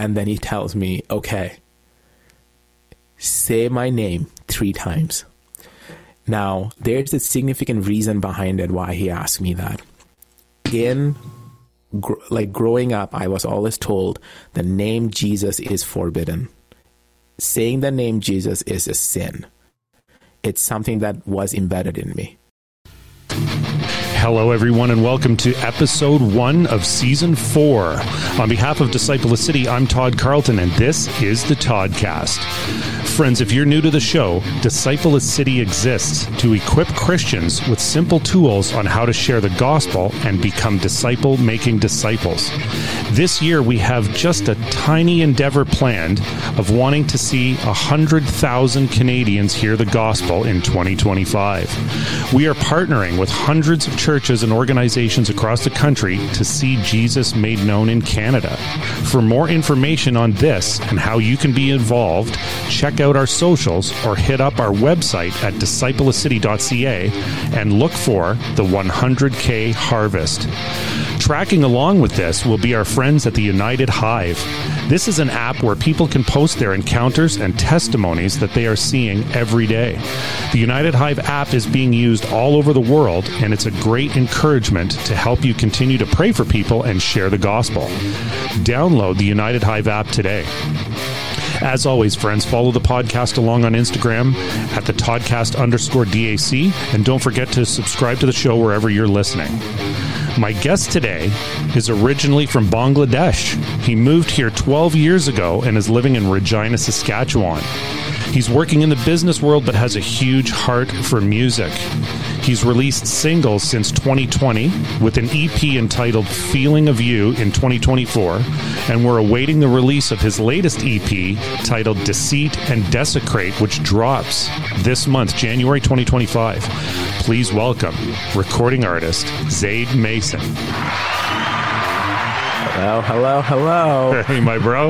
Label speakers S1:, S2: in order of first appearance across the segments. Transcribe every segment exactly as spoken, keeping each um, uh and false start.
S1: And then he tells me, okay, say my name three times. Now, there's a significant reason behind it why he asked me that. In, gr- like, growing up, I was always told the name Jesus is forbidden. Saying the name Jesus is a sin. It's something that was embedded in me.
S2: Hello, everyone, and welcome to episode one of season four. On behalf of Disciple City, I'm Todd Carlton, and this is the Toddcast. Friends, if you're new to the show, Disciple City exists to equip Christians with simple tools on how to share the gospel and become disciple-making disciples. This year, we have just a tiny endeavor planned of wanting to see one hundred thousand Canadians hear the gospel in twenty twenty-five. We are partnering with hundreds of churches and organizations across the country to see Jesus made known in Canada. For more information on this and how you can be involved, check out our socials or hit up our website at disciple city dot c a and look for the one hundred K Harvest. Tracking along with this will be our friends at the United Hive. This is an app where people can post their encounters and testimonies that they are seeing every day. The United Hive app is being used all over the world, and it's a great encouragement to help you continue to pray for people and share the gospel. Download the United Hive app today. As always, friends, follow the podcast along on Instagram at the Toddcast underscore DAC, and don't forget to subscribe to the show wherever you're listening. My guest today is originally from Bangladesh. He moved here twelve years ago and is living in Regina, Saskatchewan. He's working in the business world but has a huge heart for music. He's released singles since twenty twenty with an E P entitled Feeling of You in twenty twenty-four, and we're awaiting the release of his latest E P titled Deceit and Desecrate, which drops this month, January twenty twenty-five. Please welcome recording artist Zaid Mason.
S1: Hello, hello, hello.
S2: Hey, my bro.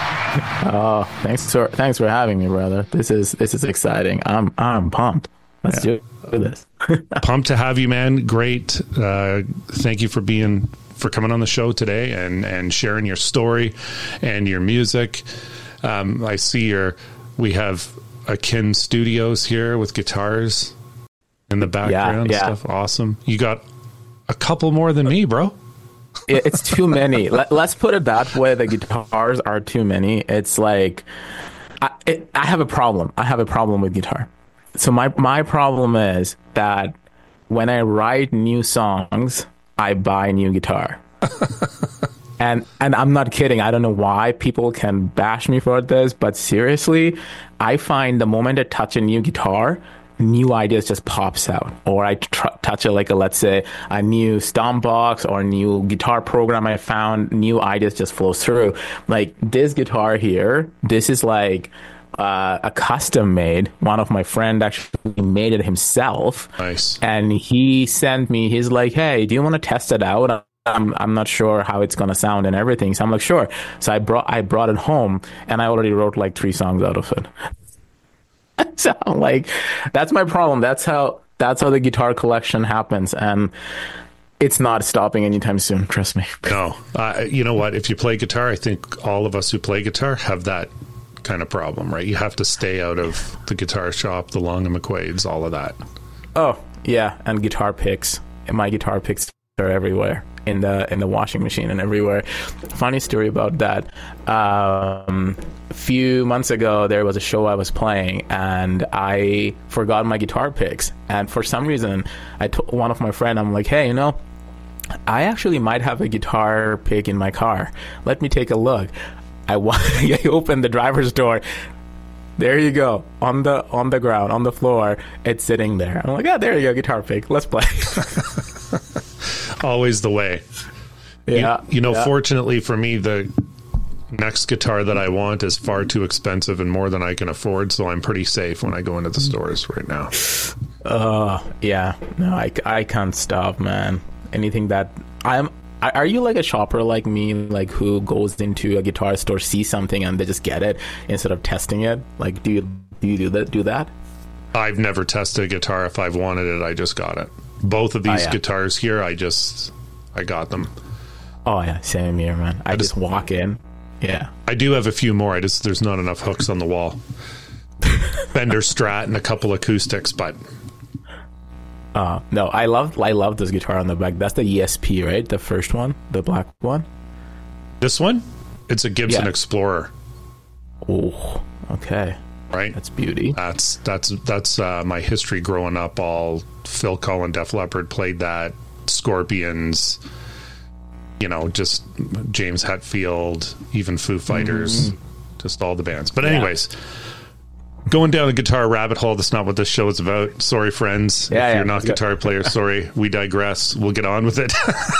S1: Oh, thanks for thanks for having me, brother. This is this is exciting. I'm I'm pumped. Let's yeah. do this.
S2: Pumped to have you, man. Great. Uh, thank you for being for coming on the show today and and sharing your story and your music. Um, I see your we have Akin Studios here with guitars in the background.
S1: Yeah, yeah.
S2: Stuff. Awesome. You got a couple more than me, bro.
S1: It's too many. Let, let's put it that way. The guitars are too many. It's like I, it, I have a problem. I have a problem with guitar. So my my problem is that when I write new songs, I buy a new guitar. and and I'm not kidding. I don't know why people can bash me for this, but seriously, I find the moment I touch a new guitar, new ideas just pops out. Or I tr- touch it like a, let's say, a new stomp box or a new guitar program I found, new ideas just flow through. Like this guitar here, this is like uh, a custom made. One of my friend actually made it himself.
S2: Nice.
S1: And he sent me, he's like, hey, do you want to test it out? I'm I'm not sure how it's gonna sound and everything. So I'm like, sure. So I brought I brought it home and I already wrote like three songs out of it. So I'm like, that's my problem. That's how that's how the guitar collection happens, and it's not stopping anytime soon. Trust me.
S2: No, uh, you know what? If you play guitar, I think all of us who play guitar have that kind of problem, right? You have to stay out of the guitar shop, the Long and McQuaid's, all of that.
S1: Oh yeah, and guitar picks. My guitar picks are everywhere in the in the washing machine and everywhere. Funny story about that. Um, a few months ago, there was a show I was playing, and I forgot my guitar picks. And for some reason, I told one of my friends, I'm like, hey, you know, I actually might have a guitar pick in my car. Let me take a look. I, I opened the driver's door. There you go, on the on the ground, on the floor. It's sitting there. I'm like, oh, there you go, guitar pick. Let's play.
S2: Always the way.
S1: Yeah.
S2: You, you know,
S1: yeah.
S2: Fortunately for me, the next guitar that I want is far too expensive and more than I can afford, so I'm pretty safe when I go into the stores right now.
S1: Uh, yeah. No, I, I can't stop, man. Anything that I'm. Are you like a shopper like me, like who goes into a guitar store, sees something, and they just get it instead of testing it? Like, do you do you do that? Do that?
S2: I've never tested a guitar. If I've wanted it, I just got it. Both of these
S1: oh, yeah.
S2: guitars here, I just I got them.
S1: Oh yeah, same here, man. I, I just, just walk in. Yeah.
S2: I do have a few more. I just there's not enough hooks on the wall. Fender Strat and a couple acoustics, but
S1: uh, no, I love I love this guitar on the back. That's the E S P, right? The first one, the black one.
S2: This one, it's a Gibson
S1: Yeah.
S2: Explorer.
S1: Oh, okay.
S2: Right,
S1: That's beauty.
S2: That's that's that's uh, my history growing up. All Phil Collin, Def Leppard played that. Scorpions, you know, just James Hetfield, even Foo Fighters, mm-hmm. just all the bands. But anyways, yeah. going down the guitar rabbit hole. That's not what this show is about. Sorry, friends.
S1: Yeah,
S2: if
S1: yeah,
S2: you're not guitar players, sorry. We digress. We'll get on with it.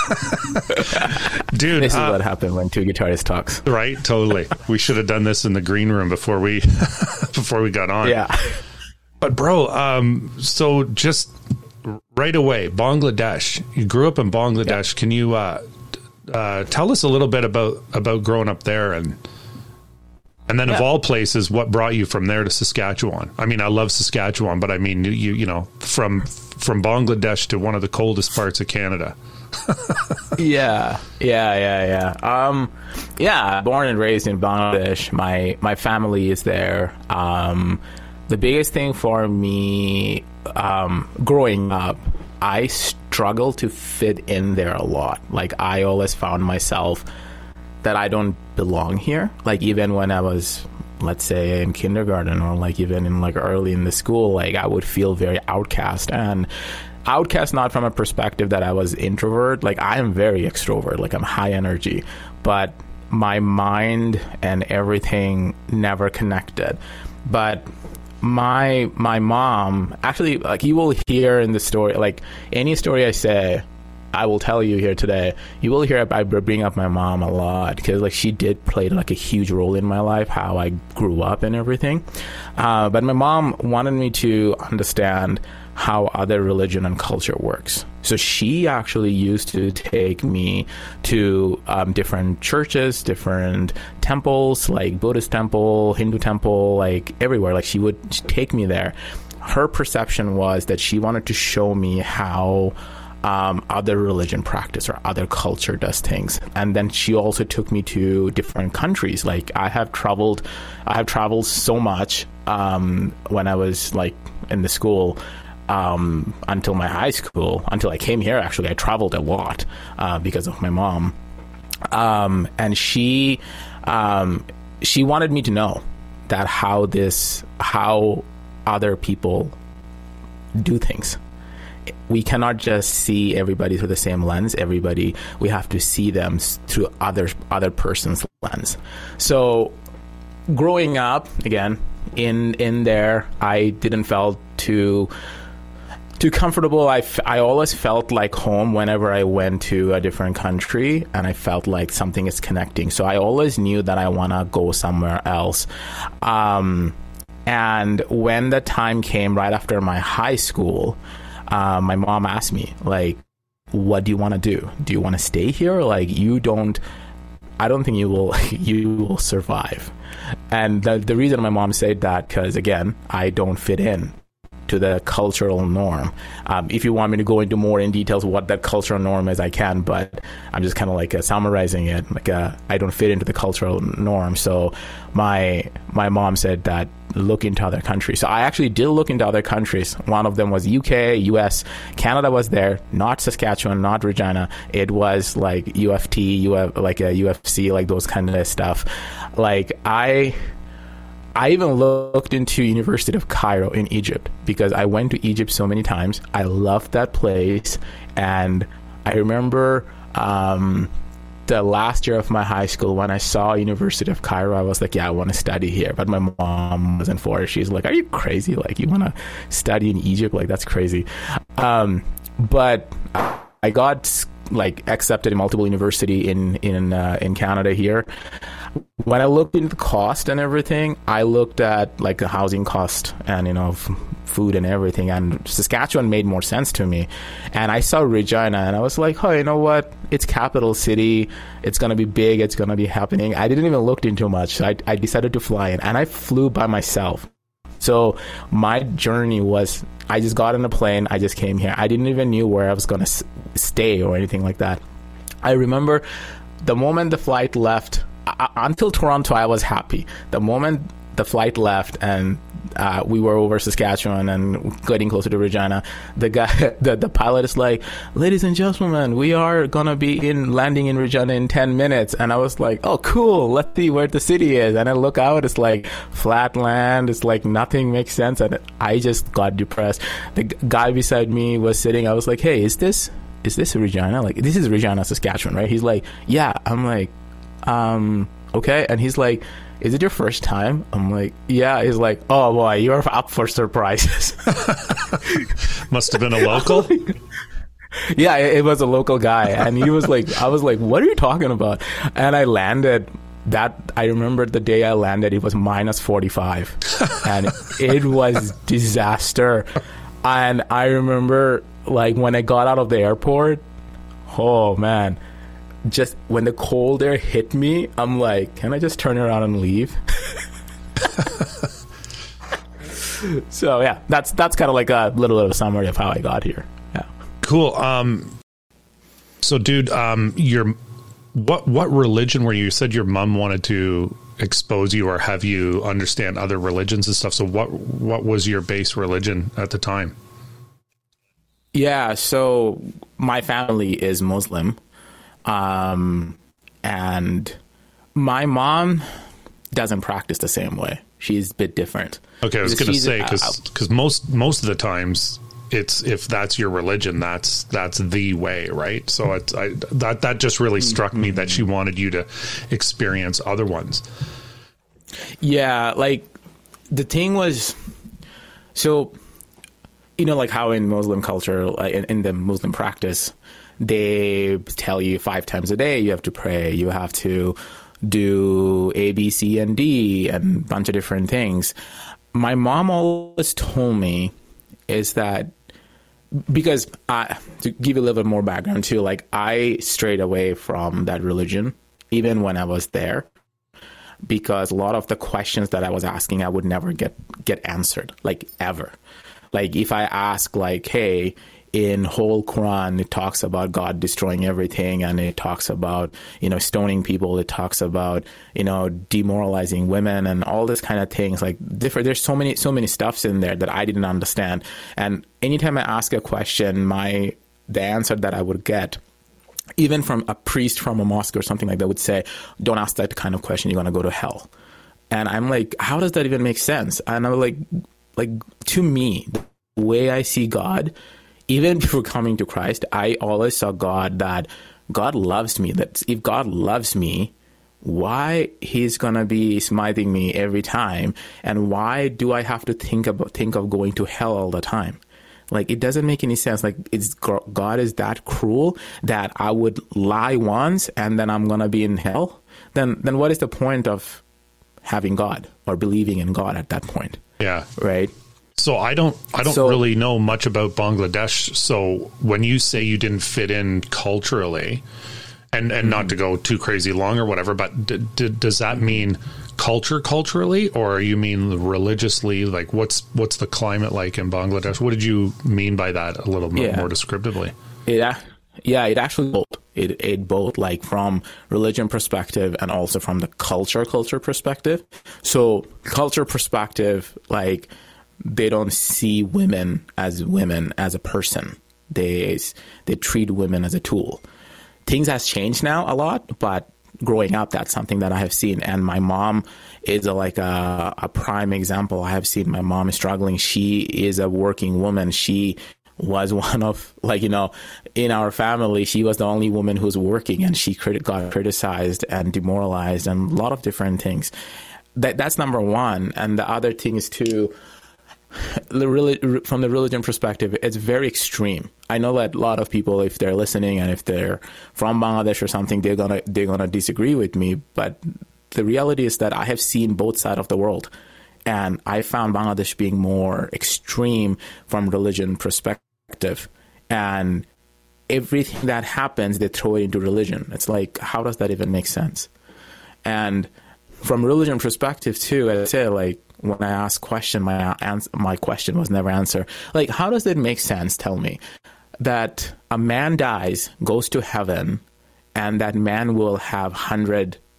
S2: Dude,
S1: this is
S2: uh,
S1: what happened when two guitarists talks.
S2: Right, totally. We should have done this in the green room before we before we got on.
S1: Yeah.
S2: But bro, um, so just right away, Bangladesh. You grew up in Bangladesh. Yeah. Can you uh, uh, tell us a little bit about about growing up there, and and then yeah. of all places, what brought you from there to Saskatchewan? I mean, I love Saskatchewan, but I mean, you you know, from from Bangladesh to one of the coldest parts of Canada.
S1: yeah, yeah, yeah, yeah. Um, yeah, born and raised in Bangladesh. My my family is there. Um, the biggest thing for me um, growing up, I struggled to fit in there a lot. Like, I always found myself that I don't belong here. Like, even when I was, let's say, in kindergarten, or like even in like early in the school, like I would feel very outcast. And outcast not from a perspective that I was introvert. Like, I am very extrovert. Like, I'm high energy, but my mind and everything never connected. But my my mom, actually, like, you will hear in the story, like any story I say, I will tell you here today, you will hear I bring up my mom a lot, because like she did play like a huge role in my life, how I grew up and everything. Uh, but my mom wanted me to understand how other religion and culture works. So she actually used to take me to um, different churches, different temples, like Buddhist temple, Hindu temple, like everywhere. Like, she would take me there. Her perception was that she wanted to show me how Um, other religion practice or other culture does things. And then she also took me to different countries. Like, I have traveled, I have traveled so much um, when I was like in the school um, until my high school, until I came here. Actually, I traveled a lot uh, because of my mom. Um, and she, um, she wanted me to know that how this, how other people do things. We cannot just see everybody through the same lens. Everybody, we have to see them through other other person's lens. So, growing up, again, in in there, I didn't feel too too comfortable. I, f- I always felt like home whenever I went to a different country, and I felt like something is connecting. So I always knew that I want to go somewhere else. Um, and when the time came right after my high school, Uh, my mom asked me, like, what do you want to do? Do you want to stay here? Like, you don't, I don't think you will, you will survive. And the, the reason my mom said that, because again, I don't fit in to the cultural norm. Um, if you want me to go into more in details what that cultural norm is, I can, but I'm just kind of like uh, summarizing it. Like, uh, I don't fit into the cultural norm. So my, my mom said that, look into other countries. So I actually did look into other countries. One of them was U K, U S, Canada was there, not Saskatchewan, not Regina. It was like U F T, U F, like a U F C, like those kind of stuff. Like, I, I even looked into University of Cairo in Egypt, because I went to Egypt so many times. I loved that place. And I remember, um, the last year of my high school, when I saw University of Cairo, I was like, yeah, I want to study here. But my mom wasn't for it. She's like, are you crazy? Like, you want to study in Egypt? Like, that's crazy. Um, but I got like accepted in multiple university in in uh, in Canada here. When I looked into the cost and everything, I looked at like the housing cost and, you know, f- food and everything, and Saskatchewan made more sense to me. And I saw Regina and I was like, oh, you know what? It's capital city. It's going to be big. It's going to be happening. I didn't even look into much. So I, I decided to fly in, and I flew by myself. So my journey was, I just got on a plane. I just came here. I didn't even knew where I was going to s- stay or anything like that. I remember the moment the flight left I, until Toronto, I was happy. The moment the flight left and uh, we were over Saskatchewan and getting closer to Regina, the guy, the, the pilot is like, "Ladies and gentlemen, we are gonna be in landing in Regina in ten minutes." And I was like, "Oh, cool! Let's see where the city is." And I look out, it's like flat land. It's like nothing makes sense, and I just got depressed. The guy beside me was sitting. I was like, "Hey, is this is this Regina? Like, this is Regina, Saskatchewan, right?" He's like, "Yeah." I'm like, um, okay. And he's like, "Is it your first time?" I'm like, "Yeah." He's like, "Oh boy, you're up for surprises."
S2: Must have been a local.
S1: Yeah, it, it was a local guy, and he was like, I was like, "What are you talking about?" And I landed. That I remember the day I landed, it was minus forty-five, and it was disaster. And I remember, like, when I got out of the airport, oh man, just when the cold air hit me, I'm like, can I just turn around and leave? So yeah, that's that's kind of like a little bit of a summary of how I got here. Yeah.
S2: Cool. Um, so, dude, um, your what what religion were you? You said your mom wanted to expose you or have you understand other religions and stuff. So, what what was your base religion at the time?
S1: Yeah. So my family is Muslim. Um, and my mom doesn't practice the same way. She's a bit different.
S2: Okay, I was going to say, because
S1: uh,
S2: because most most of the times it's if that's your religion, that's that's the way, right? So it's I, that that just really struck me that she wanted you to experience other ones.
S1: Yeah, like the thing was, so you know, like how in Muslim culture, like in, in the Muslim practice, they tell you five times a day you have to pray, you have to do A, B, C, and D, and a bunch of different things. My mom always told me is that, because I, to give you a little bit more background too, like I strayed away from that religion even when I was there, because a lot of the questions that I was asking, I would never get get answered, like ever. Like if I ask, like, hey, in whole Quran, it talks about God destroying everything, and it talks about, you know, stoning people. It talks about, you know, demoralizing women and all this kind of things. Like different, there's so many, so many stuffs in there that I didn't understand. And anytime I ask a question, my the answer that I would get, even from a priest from a mosque or something like that, would say, "Don't ask that kind of question. You're gonna go to hell." And I'm like, how does that even make sense? And I'm like, like to me, the way I see God, even before coming to Christ, I always saw God that God loves me. That if God loves me, why he's going to be smiting me every time? And why do I have to think about think of going to hell all the time? Like, it doesn't make any sense. Like, it's God is that cruel that I would lie once and then I'm going to be in hell? Then then what is the point of having God or believing in God at that point?
S2: Yeah.
S1: Right?
S2: So I don't, I don't
S1: so,
S2: really know much about Bangladesh. So when you say you didn't fit in culturally, and, and mm-hmm. not to go too crazy long or whatever, but d- d- does that mean culture culturally, or you mean religiously? Like, what's what's the climate like in Bangladesh? What did you mean by that a little bit
S1: yeah.
S2: more descriptively?
S1: It, yeah, it actually both. It, it both, like from religion perspective and also from the culture culture perspective. So culture perspective, like, they don't see women as women as a person. They they treat women as a tool. Things has changed now a lot, but growing up, that's something that I have seen. And my mom is a, like a, a prime example. I have seen my mom struggling. She is a working woman. She was one of, like, you know, in our family, she was the only woman who's working, and she crit- got criticized and demoralized and a lot of different things. That That's number one. And the other thing is, too, the from the religion perspective, it's very extreme. I know that a lot of people, if they're listening and if they're from Bangladesh or something, they're gonna they're gonna disagree with me. But the reality is that I have seen both sides of the world, and I found Bangladesh being more extreme from religion perspective. And everything that happens, they throw it into religion. It's like, how does that even make sense? And from religion perspective too, I say, like, when I ask question, my answer, my question was never answered. Like, how does it make sense? Tell me that a man dies, goes to heaven, and that man will have hundred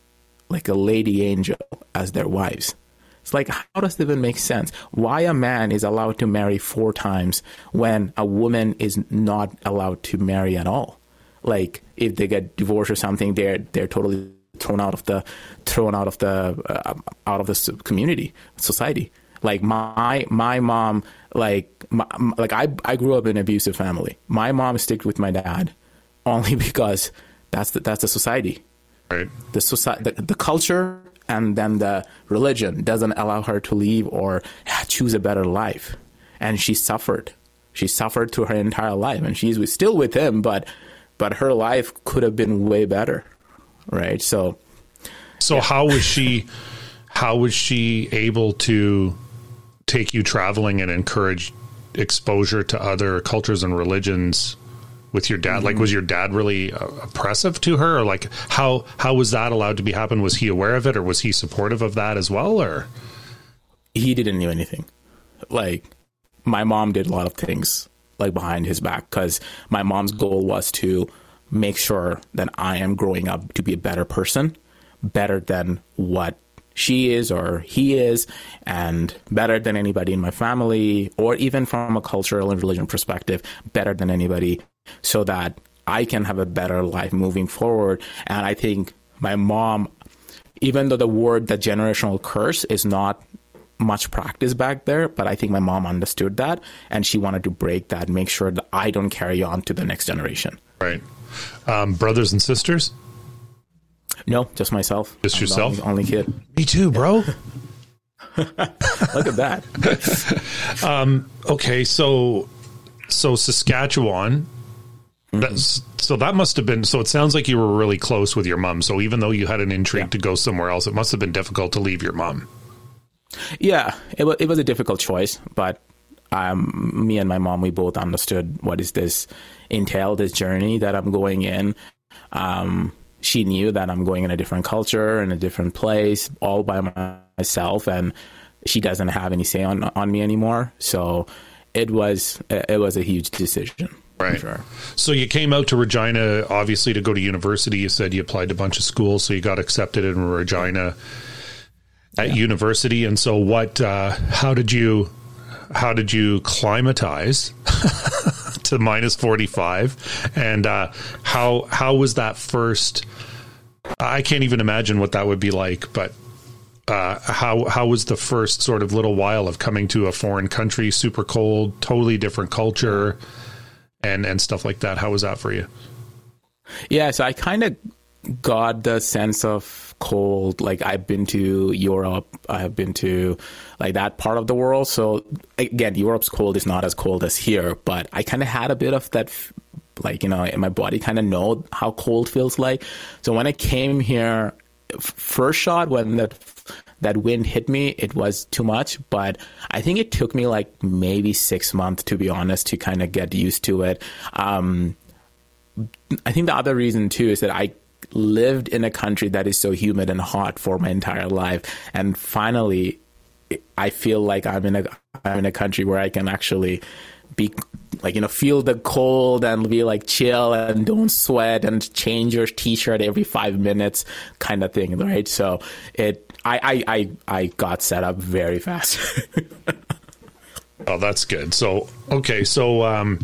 S1: like a lady angel as their wives. It's like, how does that even make sense? Why a man is allowed to marry four times when a woman is not allowed to marry at all? Like, if they get divorced or something, they're they're totally thrown out of the thrown out of the uh, out of the community, society. Like my my mom, like my, like I I grew up in an abusive family. My mom sticked with my dad only because that's the, that's the society,
S2: right?
S1: The society, the, the culture, and then the religion doesn't allow her to leave or choose a better life, and she suffered. She suffered through her entire life, and she's still with him, but but her life could have been way better, right? So,
S2: so yeah. how was she? How was she able to take you traveling and encourage exposure to other cultures and religions with your dad? Mm-hmm. Like, was your dad really uh, oppressive to her, or like how how was that allowed to be happen? Was he aware of it, or was he supportive of that as well? Or
S1: he didn't know anything. Like, my mom did a lot of things like behind his back, because my mom's goal was to make sure that I am growing up to be a better person, better than what she is or he is, and better than anybody in my family, or even from a cultural and religion perspective, better than anybody, so that I can have a better life moving forward. And I think my mom, even though the word, the generational curse, is not much practice back there, but I think my mom understood that, and she wanted to break that, make sure that I don't carry on to the next generation.
S2: Right. Um, brothers and sisters?
S1: No, just myself.
S2: Just
S1: I'm
S2: yourself?
S1: The only, only kid.
S2: Me too, bro.
S1: Look at that.
S2: um, okay, so so Saskatchewan.
S1: Mm-hmm.
S2: That's, so that must have been. So it sounds like you were really close with your mom. So even though you had an intrigue yeah. to go somewhere else, it must have been difficult to leave your mom.
S1: Yeah, it was, it was a difficult choice, but um, me and my mom, we both understood what is this entail, this journey that I'm going in. Um, she knew that I'm going in a different culture, in a different place, all by myself, and she doesn't have any say on on me anymore. So it was it was a huge decision.
S2: Right.
S1: Sure.
S2: So you came out to Regina, obviously, to go to university. You said you applied to a bunch of schools, so you got accepted in Regina at yeah. university. And so what, uh, how did you, how did you climatize to minus forty-five? And, uh, how, how was that first, I can't even imagine what that would be like, but, uh, how, how was the first sort of little while of coming to a foreign country, super cold, totally different culture and, and stuff like that? How was that for you?
S1: Yeah. So I kind of got the sense of cold. Like, I've been to Europe, I've been to like that part of the world. So again, Europe's cold is not as cold as here, but I kind of had a bit of that, like, you know, my body kind of know how cold feels like. So when I came here, first shot, when that that wind hit me, it was too much. But I think it took me like maybe six months, to be honest, to kind of get used to it. Um, I think the other reason too is that I lived in a country that is so humid and hot for my entire life, and finally I feel like I'm in a I'm in a country where I can actually be like, you know, feel the cold and be like chill and don't sweat and change your t-shirt every five minutes kind of thing, right? So it I I I, I got set up very fast.
S2: Oh, that's good. So okay, so um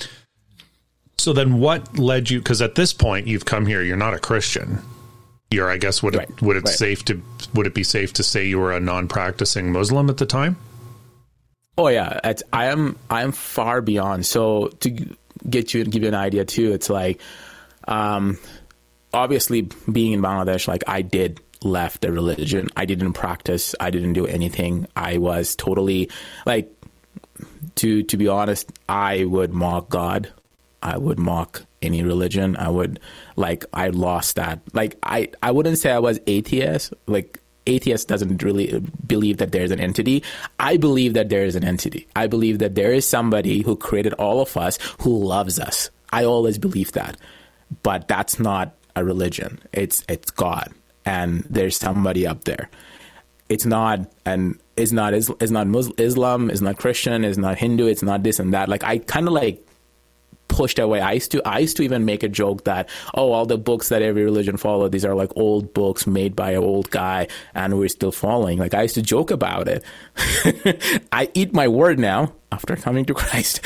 S2: So then what led you, because at this point you've come here, you're not a Christian. You're, I guess, would it,
S1: right,
S2: would it
S1: right.
S2: safe to, would it be safe to say you were a non-practicing Muslim at the time?
S1: Oh yeah. It's, I am, I am far beyond. So to get you, give you an idea too, it's like, um, obviously being in Bangladesh, like I did left the religion. I didn't practice. I didn't do anything. I was totally like, to, to be honest, I would mock God. I would mock any religion. I would, like, I lost that. Like, I, I wouldn't say I was atheist. Like, atheist doesn't really believe that there's an entity. I believe that there is an entity. I believe that there is somebody who created all of us who loves us. I always believe that. But that's not a religion. It's, it's God. And there's somebody up there. It's not, and it's not, it's not Muslim, Islam, it's not Christian, it's not Hindu, it's not this and that. Like, I kind of like, pushed away. I used to I used to even make a joke that, oh, all the books that every religion follow, these are like old books made by an old guy, and we're still following. Like, I used to joke about it. I eat my word now after coming to Christ.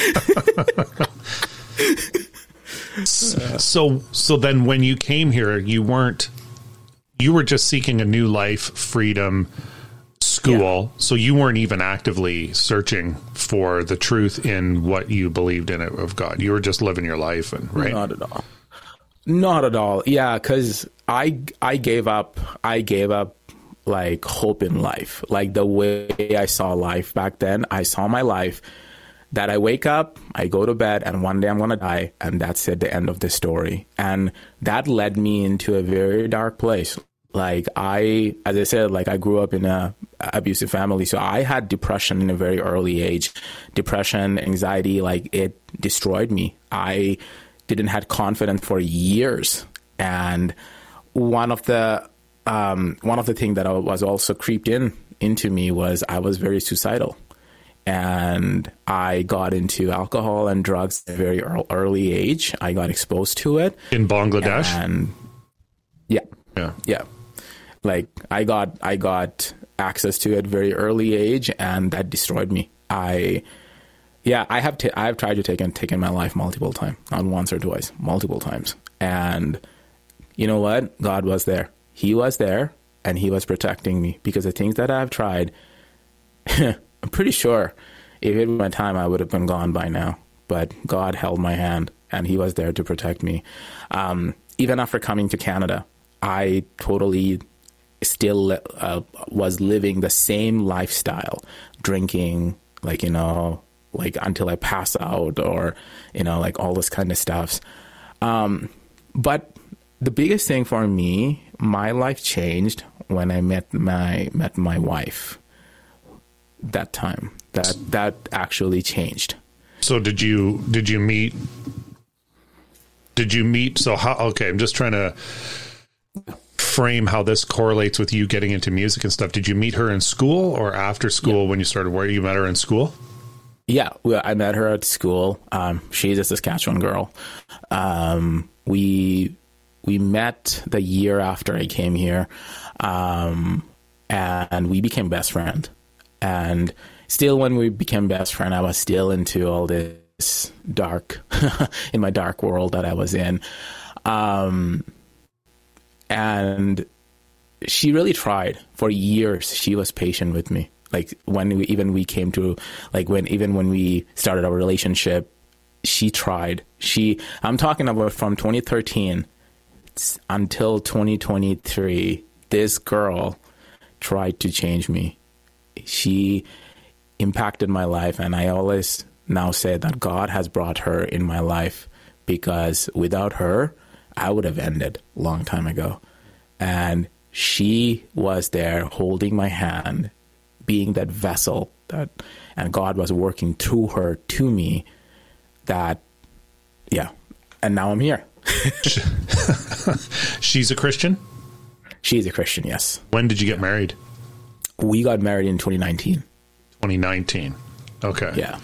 S2: so so then when you came here, you weren't you were just seeking a new life, freedom, school, yeah. So you weren't even actively searching for the truth in what you believed in it of God. You were just living your life, and right?
S1: Not at all. Not at all. Yeah, because I I gave up. I gave up like hope in life, like the way I saw life back then. I saw my life that I wake up, I go to bed, and one day I'm gonna die, and that's it. The end of the story. And that led me into a very dark place. Like I, as I said, like I grew up in a abusive family. So I had depression in a very early age, depression, anxiety, like it destroyed me. I didn't have confidence for years. And one of the, um, one of the things that was also creeped in into me was I was very suicidal, and I got into alcohol and drugs at a very early age. I got exposed to it
S2: in Bangladesh.
S1: And yeah,
S2: yeah,
S1: yeah. Like I got, I got access to it very early age, and that destroyed me. I, yeah, I have, t- I have tried to take and taken my life multiple times, not once or twice, multiple times. And you know what? God was there. He was there, and He was protecting me, because the things that I've tried, I'm pretty sure if it was my time, I would have been gone by now. But God held my hand, and He was there to protect me. Um, even after coming to Canada, I totally still uh, was living the same lifestyle, drinking, like, you know, like until I pass out, or, you know, like all this kind of stuff. Um, but the biggest thing for me, my life changed when I met my met my wife. That time, that that actually changed.
S2: So did you did you meet? Did you meet? So how? Okay, I'm just trying to frame how this correlates with you getting into music and stuff. Did you meet her in school or after school? Yeah. When you started, where you met her in school?
S1: Yeah, well, I met her at school. Um, she's a Saskatchewan girl. Um, we we met the year after I came here, um, and we became best friends. And still, when we became best friends, I was still into all this dark, in my dark world that I was in. Um, and she really tried for years. She was patient with me. Like when we, even we came to, like when, even when we started our relationship, she tried. She, I'm talking about from twenty thirteen until twenty twenty-three, this girl tried to change me. She impacted my life, and I always now say that God has brought her in my life, because without her, I would have ended a long time ago. And she was there holding my hand, being that vessel, that, and God was working through her to me. That, yeah. And now I'm here.
S2: She's a Christian?
S1: She's a Christian, yes.
S2: When did you get married?
S1: We got married in twenty nineteen.
S2: twenty nineteen. Okay.
S1: Yeah.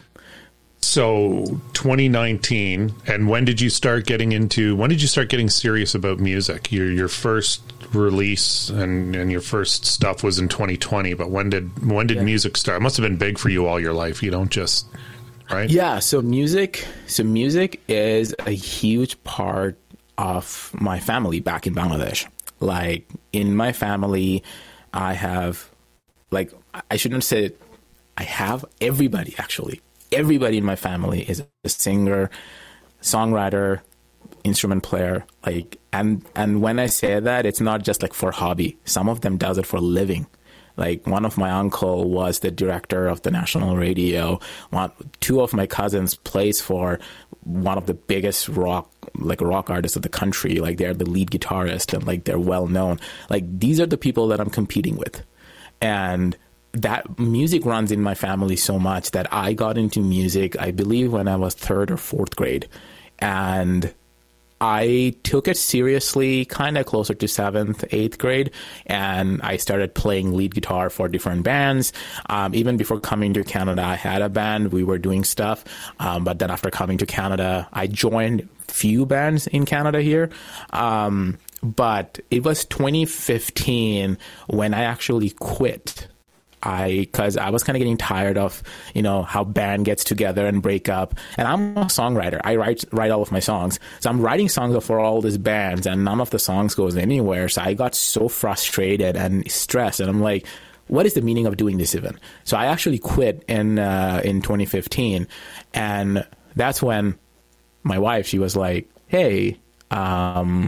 S2: So twenty nineteen, and when did you start getting into, when did you start getting serious about music? Your your first release and, and your first stuff was in twenty twenty, but when did when did yeah. music start? It must have been big for you all your life. You don't just, right?
S1: Yeah, so music, so music is a huge part of my family back in Bangladesh. Like in my family, I have, like, I shouldn't say it, I have everybody actually. Everybody in my family is a singer, songwriter, instrument player. Like, and and when I say that, it's not just like for hobby. Some of them does it for a living. Like one of my uncle was the director of the national radio. One, two of my cousins plays for one of the biggest rock, like rock artists of the country. Like they're the lead guitarist, and like they're well known. Like these are the people that I'm competing with, and that music runs in my family so much that I got into music, I believe, when I was third or fourth grade. And I took it seriously kind of closer to seventh, eighth grade, and I started playing lead guitar for different bands. Um, even before coming to Canada, I had a band. We were doing stuff. Um, but then after coming to Canada, I joined few bands in Canada here. Um, but it was twenty fifteen when I actually quit. I, because I was kind of getting tired of, you know, how band gets together and break up. And I'm a songwriter. I write write all of my songs. So I'm writing songs for all these bands, and none of the songs goes anywhere. So I got so frustrated and stressed, and I'm like, what is the meaning of doing this even? So I actually quit in uh, in twenty fifteen, and that's when my wife, she was like, hey, um,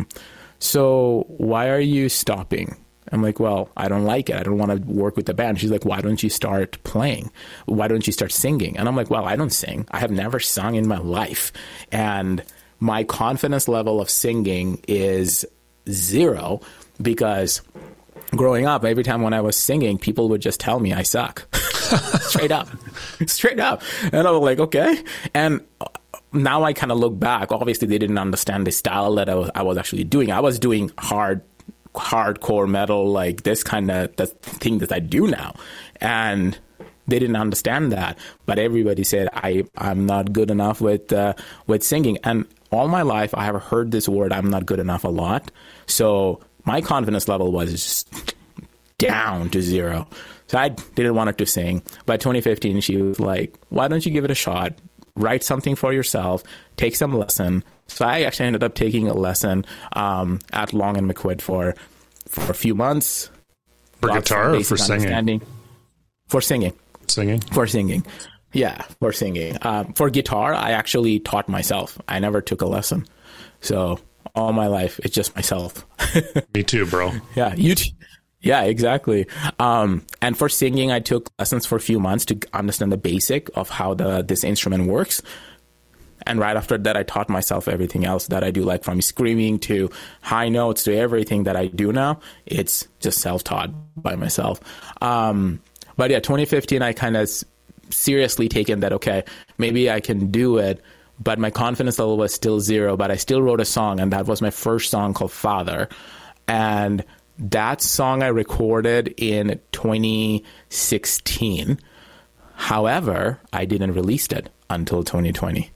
S1: so why are you stopping? I'm like, well, I don't like it. I don't want to work with the band. She's like, why don't you start playing? Why don't you start singing? And I'm like, well, I don't sing. I have never sung in my life. And my confidence level of singing is zero because growing up, every time when I was singing, people would just tell me I suck. Straight up. Straight up. And I was like, okay. And now I kind of look back. Obviously, they didn't understand the style that I was, I was actually doing. I was doing hard hardcore metal, like this kind of the thing that I do now, and they didn't understand that. But everybody said I I'm not good enough with uh, with singing, and all my life I have heard this word "I'm not good enough" a lot. So my confidence level was just down to zero. So I didn't want her to sing. By twenty fifteen, she was like, "Why don't you give it a shot? Write something for yourself. Take some lesson." So I actually ended up taking a lesson um, at Long and McQuaid for for a few months.
S2: For guitar or for singing?
S1: For singing.
S2: Singing?
S1: For singing. Yeah, for singing. Um, for guitar, I actually taught myself. I never took a lesson. So all my life, it's just myself.
S2: Me too, bro.
S1: Yeah, you t- yeah, exactly. Um, and for singing, I took lessons for a few months to understand the basic of how the this instrument works. And right after that, I taught myself everything else that I do, like from screaming to high notes to everything that I do now. It's just self-taught by myself. Um, but yeah, twenty fifteen, I kind of seriously taken that, okay, maybe I can do it, but my confidence level was still zero, but I still wrote a song, and that was my first song called Father. And that song I recorded in twenty sixteen. However, I didn't release it until twenty twenty.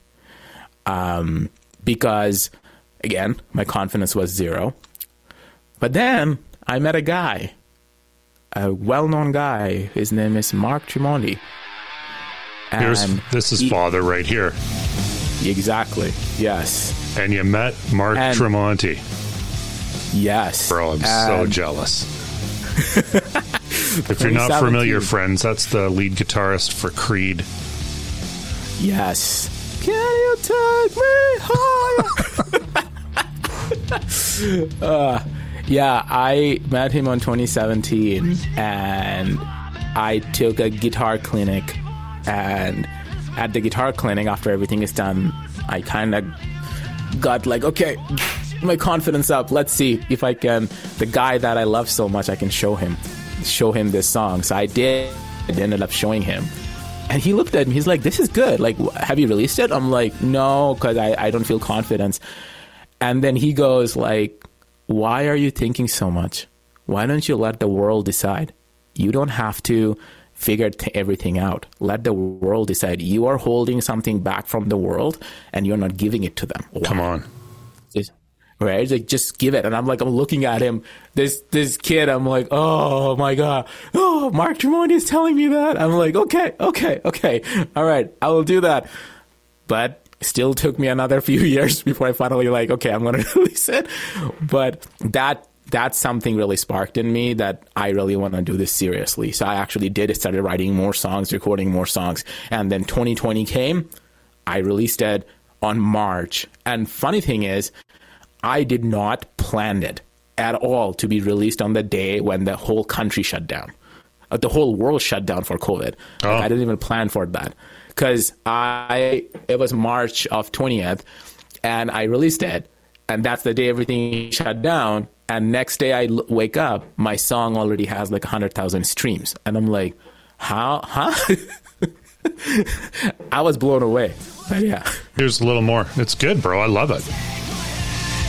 S1: Um, because again, my confidence was zero. But then I met a guy, a well-known guy. His name is Mark Tremonti.
S2: Here's, this is he, Father right here.
S1: Exactly. Yes.
S2: And you met Mark and, Tremonti.
S1: Yes.
S2: Bro, I'm and, so jealous. If you're not familiar, friends, that's the lead guitarist for Creed.
S1: Yes. Can you take me higher? uh, yeah, I met him on twenty seventeen, and I took a guitar clinic. And at the guitar clinic, after everything is done, I kind of got like, okay, my confidence up. Let's see if I can, the guy that I love so much, I can show him, show him this song. So I did. I ended up showing him. And he looked at me, he's like, this is good. Like, have you released it? I'm like, no, because I, I don't feel confidence. And then he goes like, why are you thinking so much? Why don't you let the world decide? You don't have to figure t- everything out. Let the world decide. You are holding something back from the world, and you're not giving it to them. Why?
S2: Come on.
S1: It's, right? It's like, just give it. And I'm like, I'm looking at him, this this kid, I'm like, oh my God. Oh, Mark Tremonti is telling me that. I'm like, okay, okay, okay. All right, I will do that. But still took me another few years before I finally like, okay, I'm going to release it. But that that's something really sparked in me that I really want to do this seriously. So I actually did. Started writing more songs, recording more songs. And then twenty twenty came. I released it on March. And funny thing is, I did not plan it at all to be released on the day when the whole country shut down. Uh, the whole world shut down for COVID. Oh. Like, I didn't even plan for that. Because I, it was March of twentieth, and I released it. And that's the day everything shut down. And next day I l- wake up, my song already has like one hundred thousand streams. And I'm like, how? Huh? I was blown away. But yeah.
S2: Here's a little more. It's good, bro. I love it.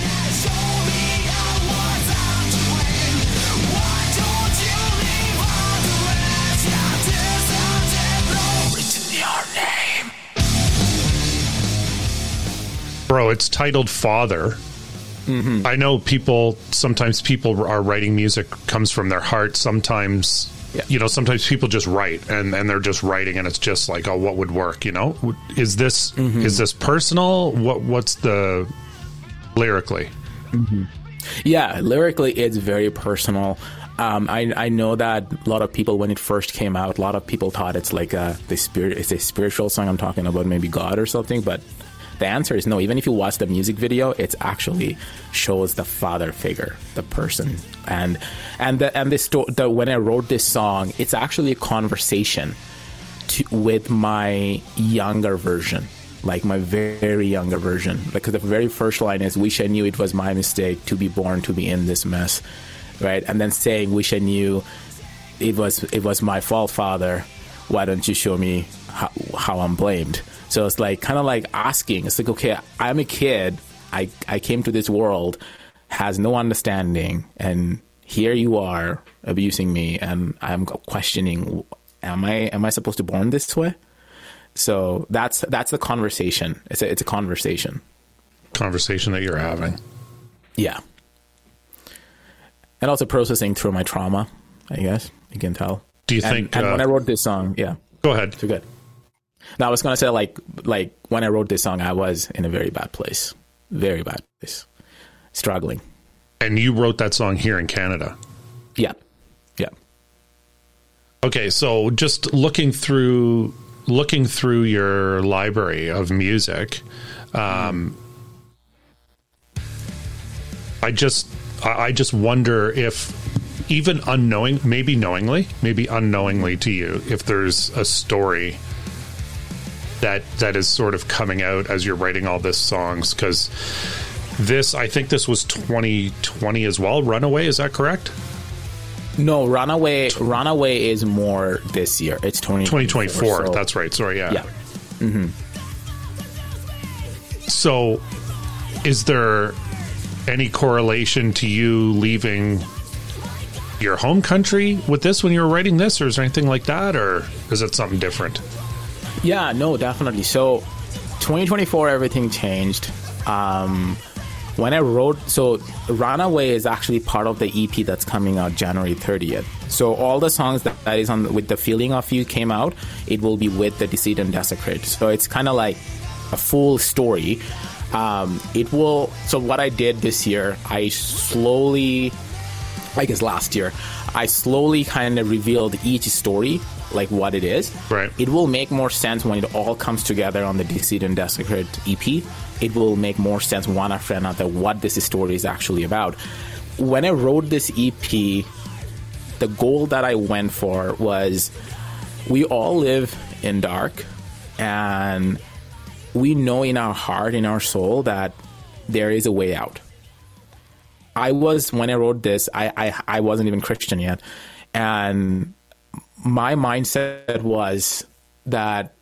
S2: Bro, it's titled Father. Mm-hmm. I know people, sometimes people are writing music comes from their heart. Sometimes, yeah. you know, sometimes people just write and, and they're just writing and it's just like, oh, what would work, you know? Is this, mm-hmm. is this personal? What, what's the lyrically?
S1: Mm-hmm. Yeah, lyrically, it's very personal. Um, I I know that a lot of people, when it first came out, a lot of people thought it's like a the spirit. It's a spiritual song. I'm talking about maybe God or something. But the answer is no. Even if you watch the music video, it actually shows the father figure, the person, and and the and this sto- the when I wrote this song, it's actually a conversation to, with my younger version. Like my very younger version. Because the very first line is, wish I knew it was my mistake to be born to be in this mess. Right? And then saying, wish I knew it was it was my fault, Father. Why don't you show me how, how I'm blamed? So it's like kind of like asking. It's like, okay, I'm a kid. I, I came to this world, has no understanding. And here you are abusing me. And I'm questioning, am I am I supposed to be born this way? So that's that's the conversation. It's a it's a conversation.
S2: Conversation that you're having.
S1: Yeah. And also processing through my trauma, I guess you can tell.
S2: Do you
S1: and,
S2: think?
S1: And
S2: uh,
S1: when I wrote this song, yeah.
S2: Go ahead.
S1: So good. Now I was gonna say like like when I wrote this song, I was in a very bad place, very bad place, struggling.
S2: And you wrote that song here in Canada.
S1: Yeah. Yeah.
S2: Okay, so just looking through. Looking through your library of music, um, I just I just wonder if, even unknowing, maybe knowingly, maybe unknowingly to you, if there's a story that that is sort of coming out as you're writing all this songs. Because this, I think this was twenty twenty as well. Runaway, is that correct?
S1: No, Runaway Runaway is more this year. It's twenty
S2: twenty-four.
S1: So.
S2: That's right. Sorry, yeah.
S1: Yeah. Mm-hmm.
S2: So, is there any correlation to you leaving your home country with this when you were writing this, or is there anything like that, or is it something different?
S1: Yeah, no, definitely. So, twenty twenty-four, everything changed. Um, When I wrote, so Runaway is actually part of the E P that's coming out January thirtieth. So all the songs that, that is on with the Feeling of You came out, it will be with the Deceit and Desecrate. So it's kind of like a full story. Um, it will, so what I did this year, I slowly, I guess last year, I slowly kind of revealed each story, like what it is.
S2: Right.
S1: It will make more sense when it all comes together on the Deceit and Desecrate E P. It will make more sense one after another what this story is actually about. When I wrote this E P, the goal that I went for was, we all live in dark, and we know in our heart, in our soul, that there is a way out. I was, when I wrote this, I, I, I wasn't even Christian yet. And my mindset was that,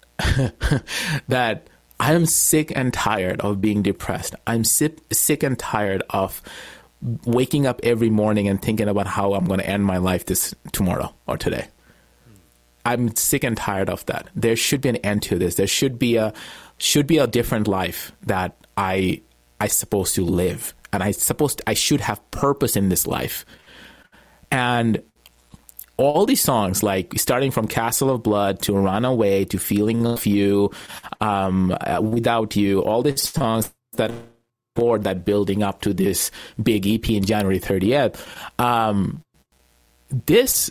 S1: that I am sick and tired of being depressed. I'm sick, sick and tired of waking up every morning and thinking about how I'm going to end my life this tomorrow or today. I'm sick and tired of that. There should be an end to this. There should be a should be a different life that I I supposed to live, and I supposed I should have purpose in this life. And all these songs, like starting from Castle of Blood to Runaway to Feeling of You, um, uh, Without You, all these songs that for that building up to this big E P in January thirtieth. Um, this,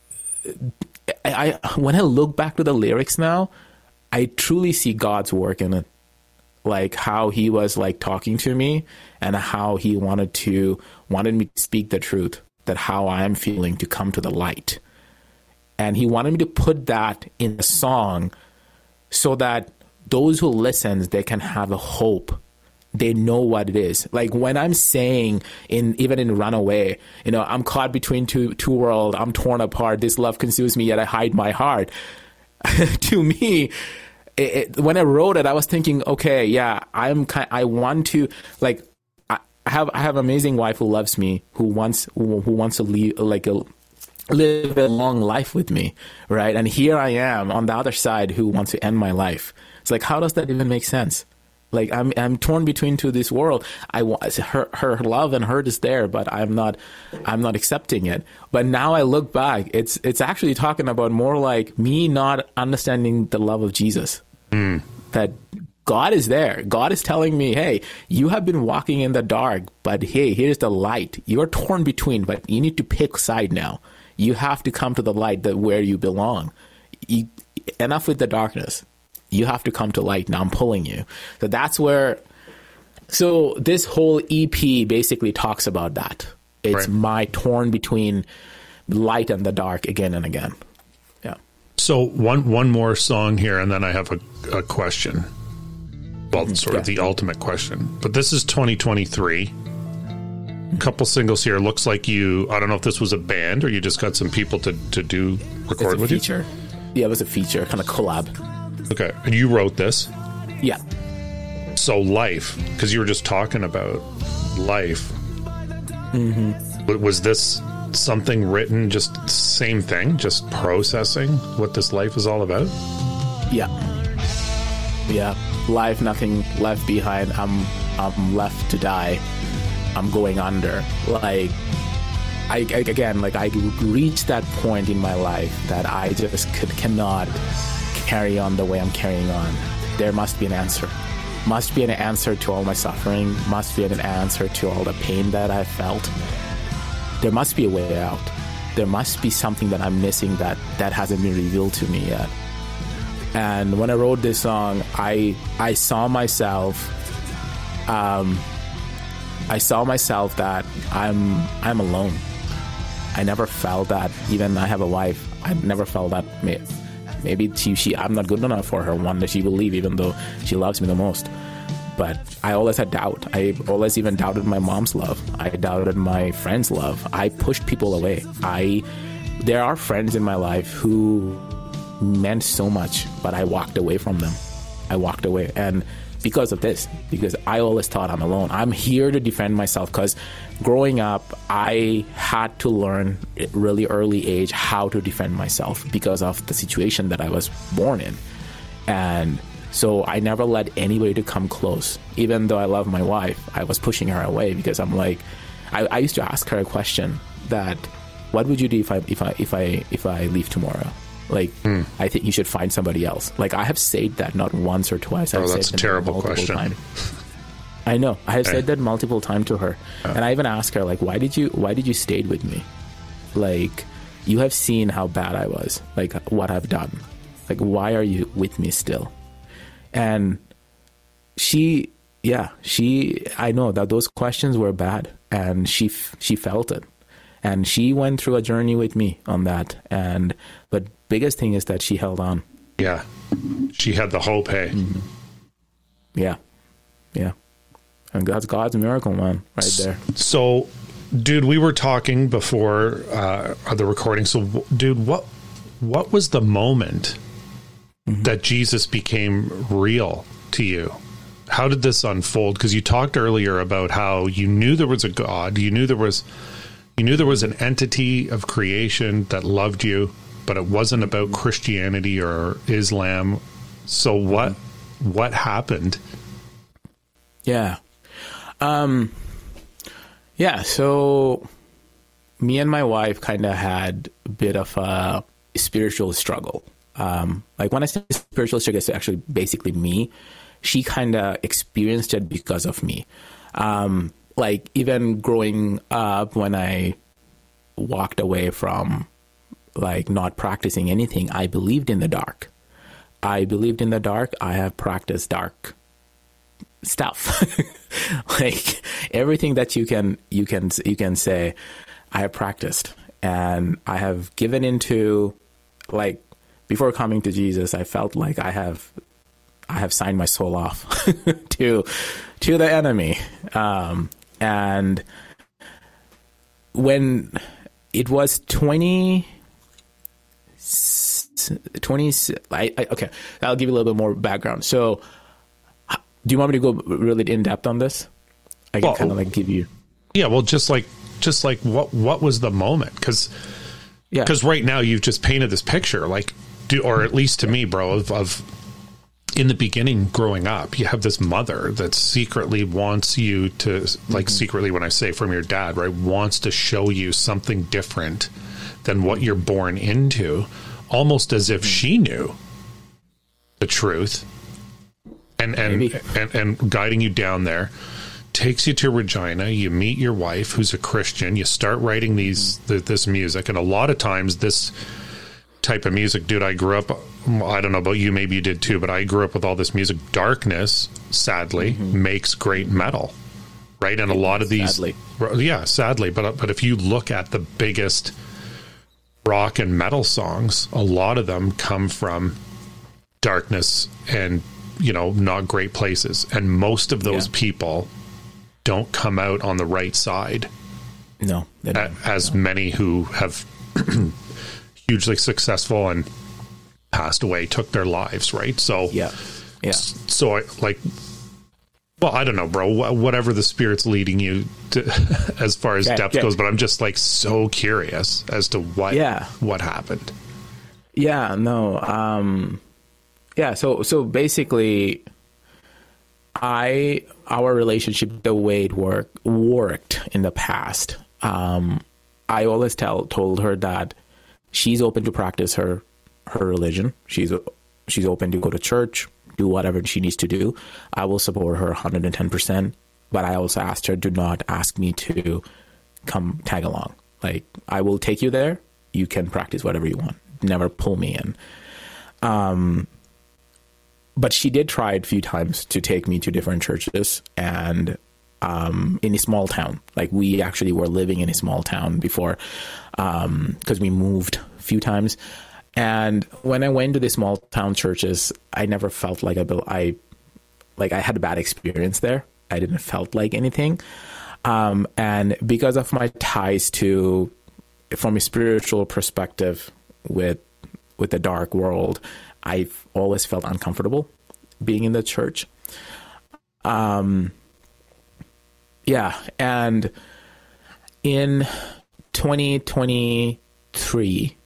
S1: I, I when I look back to the lyrics now, I truly see God's work in it. Like how he was like talking to me, and how he wanted to wanted me to speak the truth, that how I am feeling to come to the light. And he wanted me to put that in a song so that those who listen, they can have a hope. They know what it is. Like when I'm saying in even in Runaway, you know, I'm caught between two two worlds, I'm torn apart, this love consumes me, yet I hide my heart. To me, it, it, when I wrote it, I was thinking, okay, yeah, I'm kind, I want to like I have I have an amazing wife who loves me, who wants who, who wants to leave like a live a long life with me, right? And here I am on the other side who wants to end my life. It's like, how does that even make sense? Like I'm, I'm torn between two this world. I want her, her love and hurt is there, but I'm not, I'm not accepting it. But now I look back, it's, it's actually talking about more like me not understanding the love of Jesus. Mm. That God is there. God is telling me, hey, you have been walking in the dark, but hey, here's the light. You're torn between, but you need to pick side now. You have to come to the light that where you belong. You, enough with the darkness. You have to come to light. Now I'm pulling you. So that's where, so this whole E P basically talks about that. It's right. My torn between light and the dark again and again. Yeah.
S2: So one, one more song here, and then I have a, a question. Well, sort yeah. of the ultimate question, but this is twenty twenty-three. A couple singles here. Looks like you, I don't know if this was a band or you just got some people to, to do record
S1: it's a
S2: with
S1: feature. you. Yeah, it was a feature, kind of collab.
S2: Okay. And you wrote this?
S1: Yeah.
S2: So life, because you were just talking about life. Mm-hmm. Was this something written, just same thing, just processing what this life is all about?
S1: Yeah. Yeah. Life, nothing left behind. I'm I'm left to die. I'm going under. Like, I, I again, like I reached that point in my life that I just could, cannot carry on the way I'm carrying on. There must be an answer. Must be an answer to all my suffering. Must be an answer to all the pain that I felt. There must be a way out. There must be something that I'm missing that, that hasn't been revealed to me yet. And when I wrote this song, I I saw myself. Um, I saw myself that I'm I'm alone. I never felt that. Even I have a wife. I never felt that. Maybe she, she I'm not good enough for her. One that she will leave, even though she loves me the most. But I always had doubt. I always even doubted my mom's love. I doubted my friends' love. I pushed people away. I there are friends in my life who meant so much, but I walked away from them. I walked away, and because of this, because I always thought I'm alone. I'm here to defend myself, because growing up, I had to learn at really early age how to defend myself because of the situation that I was born in. And so I never let anybody to come close. Even though I love my wife, I was pushing her away because I'm like, I, I used to ask her a question that, what would you do if I if I if I if I leave tomorrow? Like, mm. I think you should find somebody else. Like, I have said that not once or twice. I've
S2: oh, that's
S1: said
S2: a terrible question.
S1: Times. I know. I have hey. said that multiple times to her. Oh. And I even asked her, like, why did you why did you stay with me? Like, you have seen how bad I was, like, what I've done. Like, why are you with me still? And she, yeah, she, I know that those questions were bad, and she she felt it. And she went through a journey with me on that. And but biggest thing is that she held on.
S2: Yeah. She had the hope, hey. Mm-hmm.
S1: Yeah. Yeah. And that's God's miracle, man, right there.
S2: So, dude, we were talking before uh, the recording. So, dude, what what was the moment mm-hmm. that Jesus became real to you? How did this unfold? Because you talked earlier about how you knew there was a God. You knew there was... You knew there was an entity of creation that loved you, but it wasn't about Christianity or Islam. So what what happened?
S1: Yeah. Um, yeah, so me and my wife kind of had a bit of a spiritual struggle. Um, like when I say spiritual struggle, it's actually basically me. She kind of experienced it because of me. Um Like, even growing up, when I walked away from, like, not practicing anything, I believed in the dark. I believed in the dark. I have practiced dark stuff. Like, everything that you can, you can, you can say, I have practiced. And I have given into, like, before coming to Jesus, I felt like I have, I have signed my soul off to, to the enemy. Um, And when it was twenty, twenty, I, I, okay, I'll give you a little bit more background. So, do you want me to go really in depth on this? I can well, kind of like give you.
S2: Yeah, well, just like, just like what, what was the moment? Because, yeah, because right now you've just painted this picture, like, do, or at least to me, bro, of, of in the beginning, growing up, you have this mother that secretly wants you to, like, mm-hmm. secretly, when I say from your dad, right, wants to show you something different than what you're born into, almost as if she knew the truth, and and, and and guiding you down there. Takes you to Regina, you meet your wife who's a Christian, you start writing these th- this music, and a lot of times this type of music, dude, I grew up, I don't know about you, maybe you did too, but I grew up with all this music. Darkness, sadly, mm-hmm. makes great metal, right? And a lot of these, sadly. yeah, sadly, but but if you look at the biggest rock and metal songs, a lot of them come from darkness and, you know, not great places, and most of those yeah. people don't come out on the right side.
S1: No, they don't.
S2: As
S1: no.
S2: many who have hugely successful and passed away took their lives, right? So
S1: yeah, yeah.
S2: So I like, well, I don't know, bro. Whatever the Spirit's leading you to, as far as yeah, depth yeah. goes, but I'm just like so curious as to what yeah. what happened.
S1: Yeah, no, um, yeah. So so basically, I our relationship, the way it worked worked in the past. Um, I always tell told her that she's open to practice her her religion. She's she's open to go to church, do whatever she needs to do. I will support her one hundred ten percent. But I also asked her, do not ask me to come tag along. Like, I will take you there. You can practice whatever you want. Never pull me in. Um, but she did try a few times to take me to different churches, and um, in a small town. Like, we actually were living in a small town before, um, because we moved a few times. And when I went to the small town churches, I never felt like I, I like I had a bad experience there. I didn't felt like anything. Um, and because of my ties to, from a spiritual perspective with, with the dark world, I've always felt uncomfortable being in the church. Um, yeah. And in twenty twenty-three,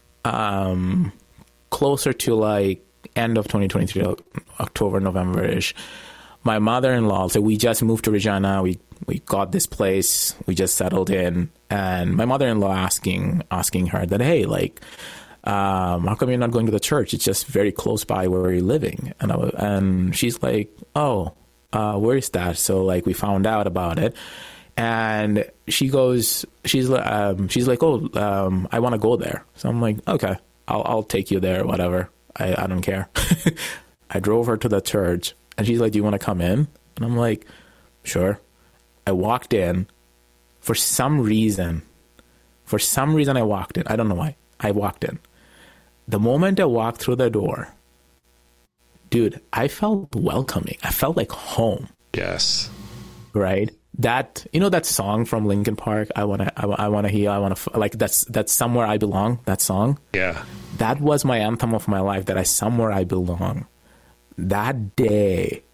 S1: um, closer to like end of twenty twenty-three, October, November-ish, my mother-in-law, so we just moved to Regina. We, we got this place. We just settled in. And my mother-in-law asking, asking her that, hey, like, um, how come you're not going to the church? It's just very close by where you're living. And I, and she's like, oh, uh, where is that? So like, we found out about it. And she goes, she's, um, she's like, oh, um, I want to go there. So I'm like, okay, I'll, I'll take you there, whatever. I, I don't care. I drove her to the church, and she's like, do you want to come in? And I'm like, sure. I walked in. For some reason, for some reason I walked in. I don't know why. I walked in. The moment I walked through the door, dude, I felt welcoming. I felt like home.
S2: Yes.
S1: Right? That, you know, that song from Linkin Park, I want to, I, I want to heal, I want to, like, that's, that's Somewhere I Belong, that song.
S2: Yeah.
S1: That was my anthem of my life, that I, somewhere I belong. That day,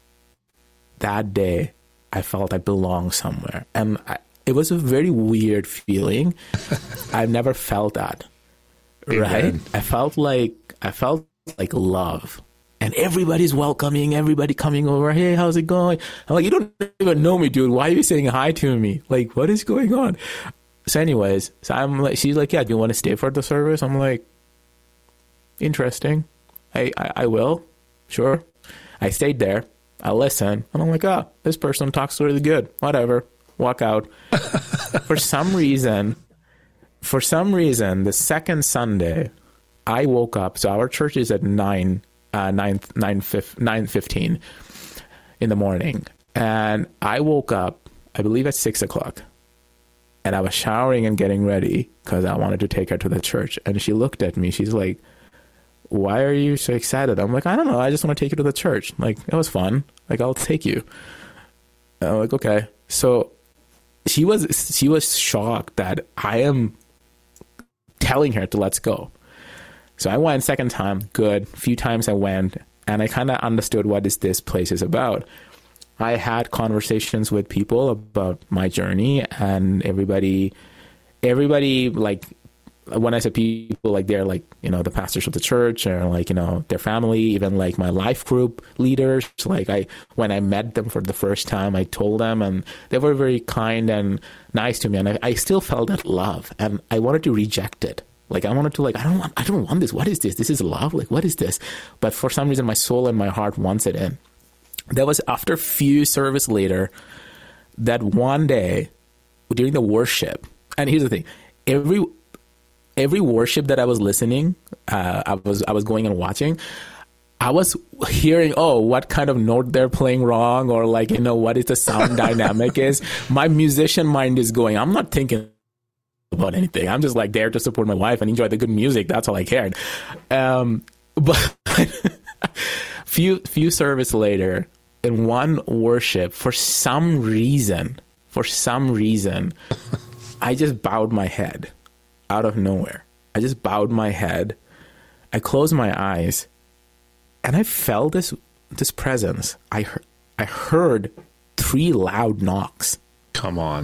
S1: that day, I felt I belong somewhere. And I, it was a very weird feeling. I've never felt that. Right? Amen. I felt like, I felt like love. And everybody's welcoming, everybody coming over. Hey, how's it going? I'm like, you don't even know me, dude. Why are you saying hi to me? Like, what is going on? So anyways, so I'm like, she's like, yeah, do you want to stay for the service? I'm like, interesting. I, I, I will. Sure. I stayed there. I listened. And I'm like, oh, this person talks really good. Whatever. Walk out. For some reason, for some reason, the second Sunday, I woke up. So our church is at nine. Uh, nine, nine, nine fifteen in the morning. And I woke up, I believe at six o'clock. And I was showering and getting ready because I wanted to take her to the church. And she looked at me. She's like, why are you so excited? I'm like, I don't know. I just want to take you to the church. Like, it was fun. Like, I'll take you. And I'm like, okay. So she was, she was shocked that I am telling her to let's go. So I went second time, good. A few times I went, and I kind of understood what is this place is about. I had conversations with people about my journey, and everybody, everybody like when I say people, like they're like, you know, the pastors of the church or like, you know, their family, even like my life group leaders. Like I, when I met them for the first time, I told them and they were very kind and nice to me. And I, I still felt that love and I wanted to reject it. Like I wanted to like, I don't want, I don't want this. What is this? This is love. Like, what is this? But for some reason, my soul and my heart wants it in. That was after a few service later that one day during the worship. And here's the thing, every, every worship that I was listening, uh, I was, I was going and watching, I was hearing, oh, what kind of note they're playing wrong, or like, you know, what is the sound dynamic is. My musician mind is going, I'm not thinking about anything. I'm just like there to support my wife and enjoy the good music. That's all I cared. Um, but few few service later, in one worship, for some reason, for some reason, I just bowed my head out of nowhere. I just bowed my head. I closed my eyes, and I felt this this presence. I heard, I heard three loud knocks.
S2: Come on,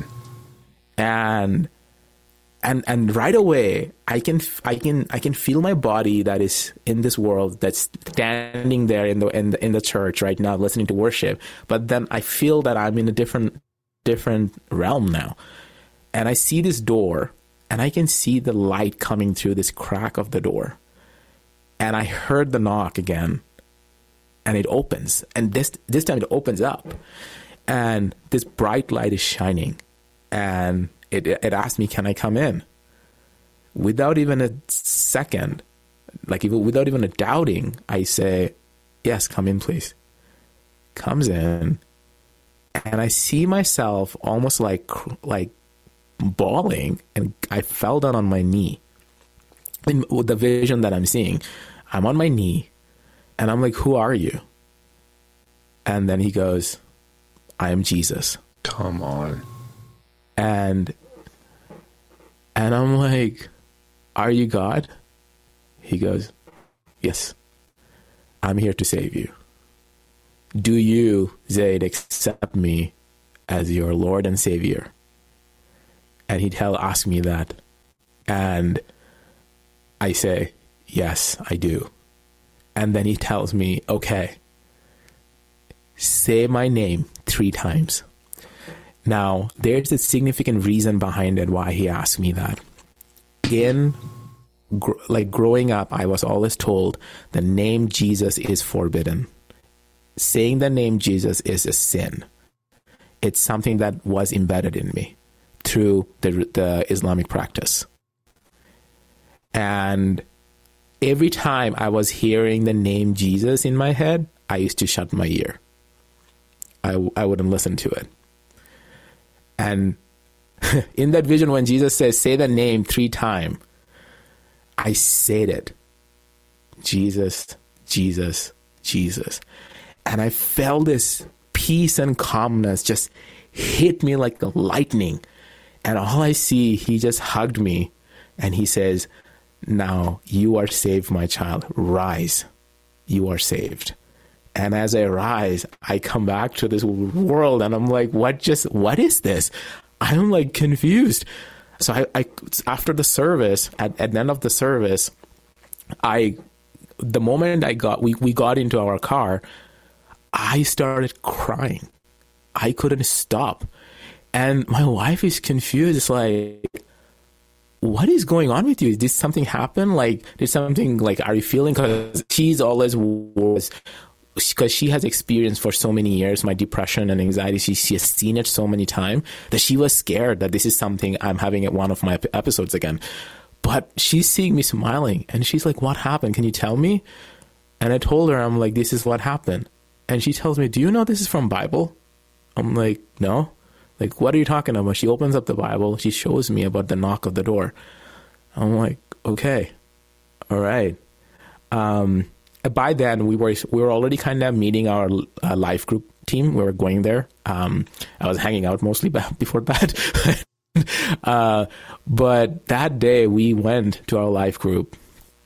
S1: and. And and right away, I can I can I can feel my body that is in this world, that's standing there in the in the in the church right now, listening to worship. But then I feel that I'm in a different different realm now, and I see this door, and I can see the light coming through this crack of the door, and I heard the knock again, and it opens, and this this time it opens up, and this bright light is shining, and It, it asked me, can I come in? Without even a second, like even, without even a doubting, I say, yes, come in, please. Comes in, and I see myself almost like like bawling, and I fell down on my knee. In the vision that I'm seeing, I'm on my knee, and I'm like, who are you? And then he goes, I am Jesus.
S2: Come on.
S1: And and I'm like, are you God? He goes, yes, I'm here to save you. Do you, Zaid, accept me as your Lord and Savior? And he'd tell, ask me that. And I say, yes, I do. And then he tells me, okay, say my name three times. Now, there's a significant reason behind it why he asked me that. In, gr- like, growing up, I was always told the name Jesus is forbidden. Saying the name Jesus is a sin. It's something that was embedded in me through the, the Islamic practice. And every time I was hearing the name Jesus in my head, I used to shut my ear. I, I wouldn't listen to it. And in that vision, when Jesus says, say the name three times, I said it. Jesus, Jesus, Jesus. And I felt this peace and calmness just hit me like the lightning. And all I see, he just hugged me and he says, now you are saved, my child. Rise. You are saved. And as I rise, I come back to this world and I'm like, what just, what is this? I'm like confused. So I, I after the service, at, at the end of the service, I, the moment I got, we, we got into our car, I started crying. I couldn't stop. And my wife is confused. It's like, what is going on with you? Did something happen? Like, did something, like, are you feeling, because she's always was, because she has experienced for so many years my depression and anxiety. She, she has seen it so many times that she was scared that this is something I'm having at one of my episodes again. But she's seeing me smiling and she's like, what happened? Can you tell me? And I told her, I'm like, this is what happened. And she tells me, do you know this is from Bible? I'm like, no. Like, what are you talking about? She opens up the Bible. She shows me about the knock of the door. I'm like, okay. All right. Um, By then, we were we were already kind of meeting our uh, life group team. We were going there. Um, I was hanging out mostly before that. uh, but that day, we went to our life group.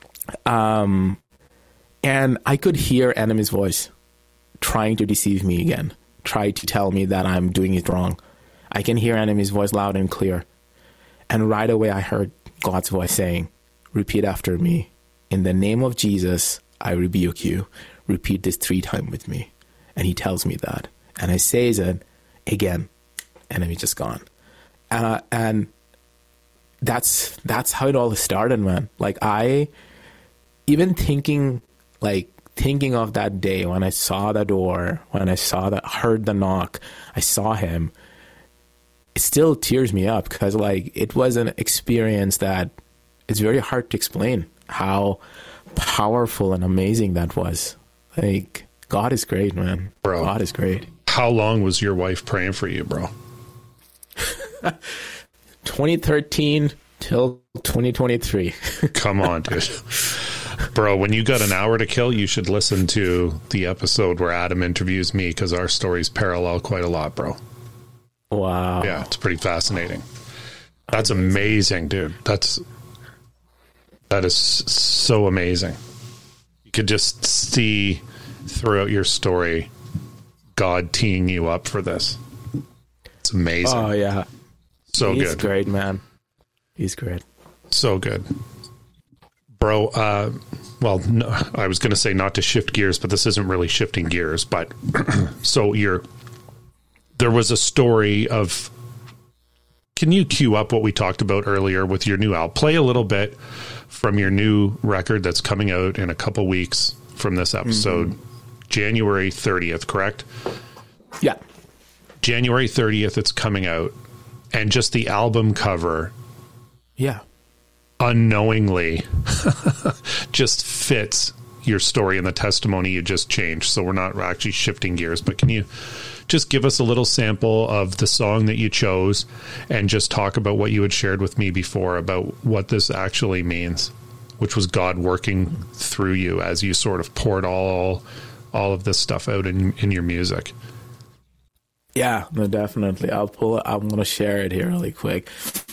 S1: Um, and I could hear enemy's voice trying to deceive me again, try to tell me that I'm doing it wrong. I can hear enemy's voice loud and clear. And right away, I heard, God's voice saying, repeat after me. In the name of Jesus, I rebuke you. Repeat this three times with me. And he tells me that. And I say it again. And then he's just gone. Uh, and that's that's how it all started, man. Like, I, even thinking, like, thinking of that day when I saw the door, when I saw that, heard the knock, I saw him, it still tears me up because, like, it was an experience that it's very hard to explain how powerful and amazing that was. Like, God is great, man.
S2: Bro.
S1: God is great.
S2: How long was your wife praying for you, bro?
S1: twenty thirteen till twenty twenty-three.
S2: Come on, dude. Bro, when you got an hour to kill, you should listen to the episode where Adam interviews me because our stories parallel quite a lot, bro.
S1: Wow.
S2: Yeah, it's pretty fascinating. That's amazing, dude. That's that is so amazing. You could just see throughout your story God teeing you up for this. It's amazing.
S1: Oh, yeah.
S2: So
S1: He's
S2: good.
S1: He's great, man. He's great.
S2: So good. Bro, uh, well, no, I was going to say not to shift gears, but this isn't really shifting gears. But so you're, there was a story of, can you cue up what we talked about earlier with your new album? Play a little bit from your new record that's coming out in a couple weeks from this episode, mm-hmm. January thirtieth, correct?
S1: Yeah.
S2: January thirtieth, it's coming out. And just the album cover.
S1: Yeah.
S2: Unknowingly just fits your story and the testimony you just changed. So we're not actually shifting gears, but can you just give us a little sample of the song that you chose and just talk about what you had shared with me before about what this actually means, which was God working through you as you sort of poured all all of this stuff out in, in your music.
S1: Yeah, no, definitely. I'll pull it. I'm going to share it here really quick.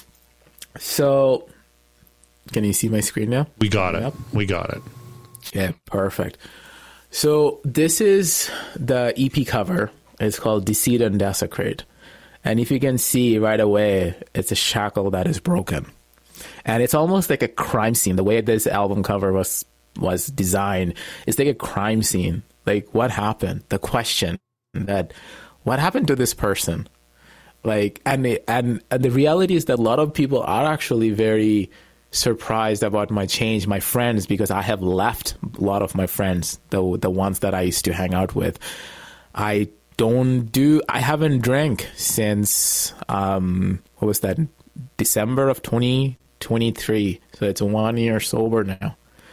S1: So, can you see my screen now?
S2: We got it.
S1: Yep.
S2: We got it.
S1: Yeah, perfect. So, this is the E P cover. It's called Deceit and Desecrate. And if you can see right away, it's a shackle that is broken. And it's almost like a crime scene. The way this album cover was was designed, it's like a crime scene. Like, what happened? The question that, what happened to this person? Like, and, and and the reality is that a lot of people are actually very surprised about my change, my friends, because I have left a lot of my friends, the the ones that I used to hang out with. I don't do, I haven't drank since, um, what was that, December of twenty twenty-three. So it's one year sober now.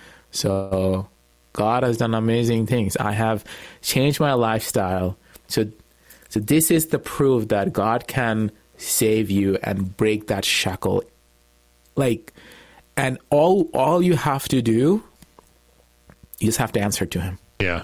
S1: So God has done amazing things. I have changed my lifestyle. So So this is the proof that God can save you and break that shackle. Like, and all all you have to do, you just have to answer to him.
S2: Yeah.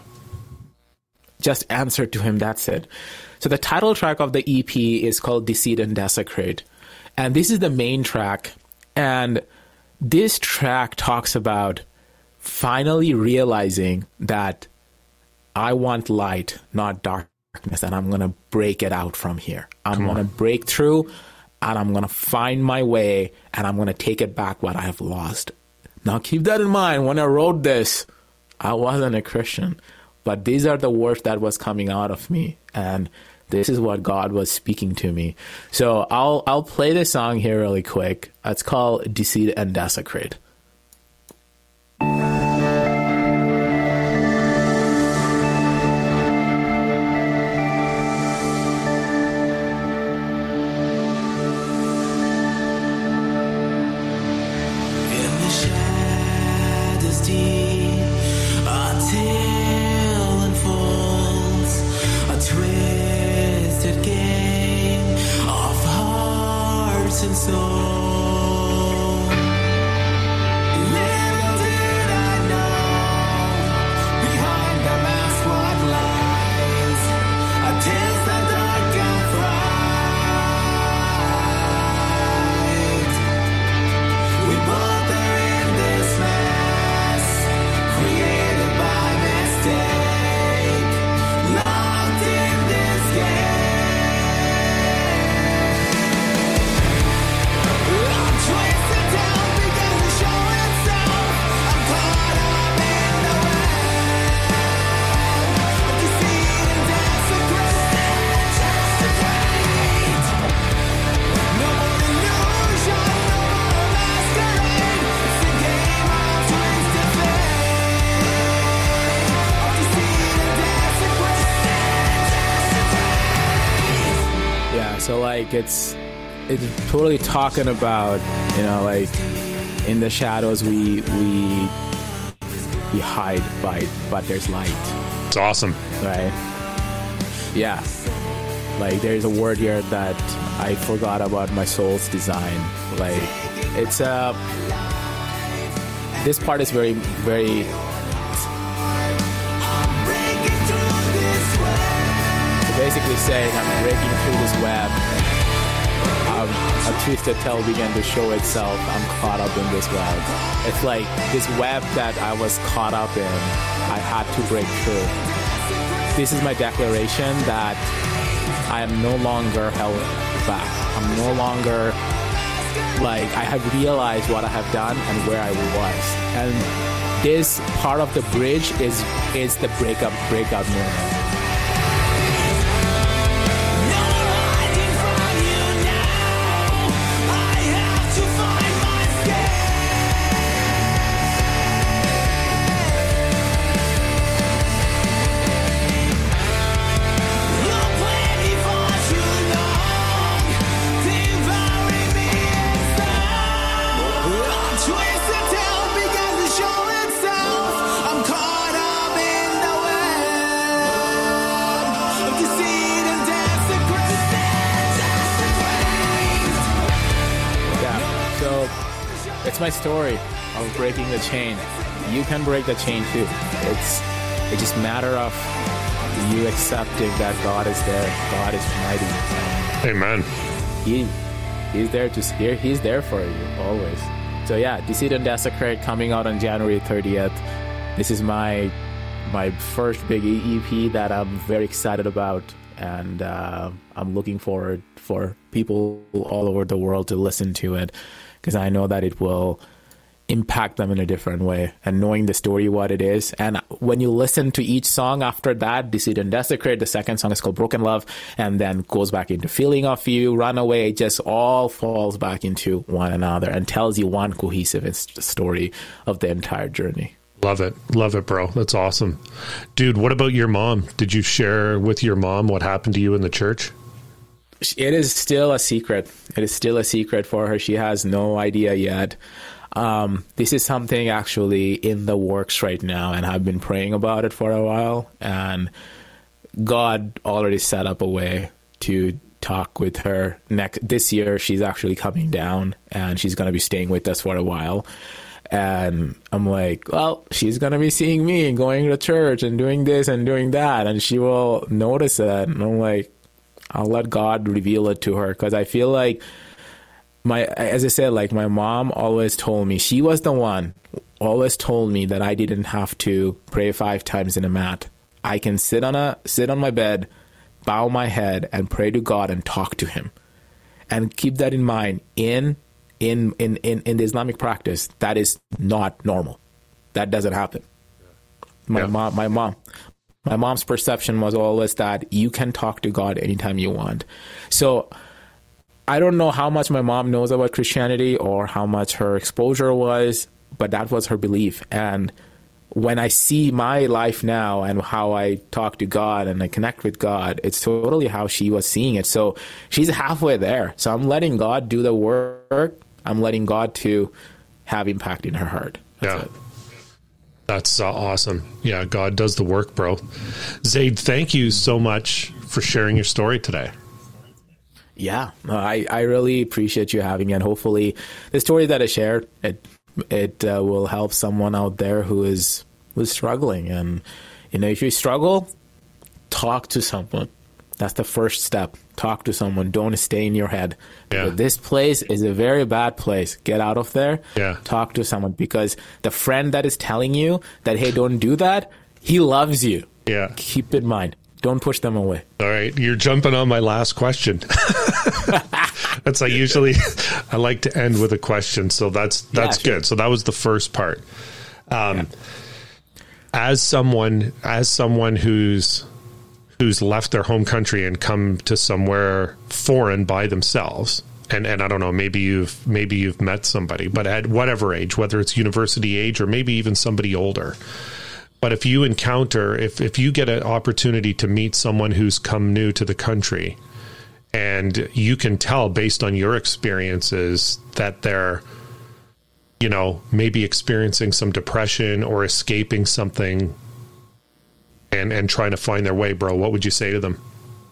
S1: Just answer to him, that's it. So the title track of the E P is called Deceit and Desecrate. And this is the main track. And this track talks about finally realizing that I want light, not dark. And I'm going to break it out from here. I'm going to break through and I'm going to find my way and I'm going to take it back what I have lost. Now, keep that in mind. When I wrote this, I wasn't a Christian, but these are the words that was coming out of me. And this is what God was speaking to me. So I'll, I'll play this song here really quick. It's called Deceit and Desecrate.
S3: Locked in this game.
S1: So like it's it's totally talking about, you know, like in the shadows we we we hide, by but there's light.
S2: It's awesome,
S1: right? Yeah, like there's a word here that I forgot about my soul's design. Like it's a uh, this part is very very. Basically saying I'm breaking through this web. Um, a twisted tail began to show itself. I'm caught up in this web. It's like this web that I was caught up in, I had to break through. This is my declaration that I am no longer held back. I'm no longer, like, I have realized what I have done and where I was. And this part of the bridge is is the breakup breakout moment. It's my story of breaking the chain. You can break the chain too. It's it's just a matter of you accepting that God is there. God is mighty.
S2: Amen.
S1: He He's there to hear. He's there for you always. So yeah, Deceit and Desecrate coming out on January thirtieth. This is my my first big E P that I'm very excited about, and uh, I'm looking forward for people all over the world to listen to it, because I know that it will impact them in a different way, and knowing the story, what it is. And when you listen to each song after that, Deceit and Desecrate, the second song is called Broken Love, and then goes back into Feeling of You, Runaway, it just all falls back into one another and tells you one cohesive story of the entire journey.
S2: Love it. Love it, bro. That's awesome. Dude, what about your mom? Did you share with your mom what happened to you in the church?
S1: It is still a secret. It is still a secret for her. She has no idea yet. Um, this is something actually in the works right now, and I've been praying about it for a while. And God already set up a way to talk with her. Next this year, she's actually coming down, and she's going to be staying with us for a while. And I'm like, well, she's going to be seeing me going to church and doing this and doing that, and she will notice it. And I'm like, I'll let God reveal it to her, because I feel like my, as I said, like my mom always told me, she was the one always told me that I didn't have to pray five times in a mat. I can sit on a sit on my bed, bow my head, and pray to God and talk to Him, and keep that in mind. In in in in, in the Islamic practice, that is not normal. That doesn't happen. My yeah. mom, my mom. My mom's perception was always that you can talk to God anytime you want. So I don't know how much my mom knows about Christianity or how much her exposure was, but that was her belief. And when I see my life now and how I talk to God and I connect with God, it's totally how she was seeing it. So she's halfway there. So I'm letting God do the work. I'm letting God to have impact in her heart. That's
S2: yeah.
S1: it.
S2: That's uh, awesome. Yeah, God does the work, bro. Zaid, thank you so much for sharing your story today.
S1: Yeah, I, I really appreciate you having me, and hopefully the story that I shared, it it uh, will help someone out there who is who's struggling. And you know, if you struggle, talk to someone. That's the first step. Talk to someone. Don't stay in your head.
S2: Yeah.
S1: This place is a very bad place. Get out of there.
S2: Yeah.
S1: Talk to someone, because the friend that is telling you that, hey, don't do that, he loves you.
S2: Yeah.
S1: Keep in mind. Don't push them away.
S2: All right. You're jumping on my last question. That's I usually, I like to end with a question. So that's, that's yeah, sure. good. So that was the first part. Um, yeah. As someone, as someone who's, who's left their home country and come to somewhere foreign by themselves. And, and I don't know, maybe you've, maybe you've met somebody, but at whatever age, whether it's university age or maybe even somebody older. But if you encounter, if, if you get an opportunity to meet someone who's come new to the country And you can tell based on your experiences that they're, you know, maybe experiencing some depression or escaping something and, and trying to find their way, bro. What would you say to them?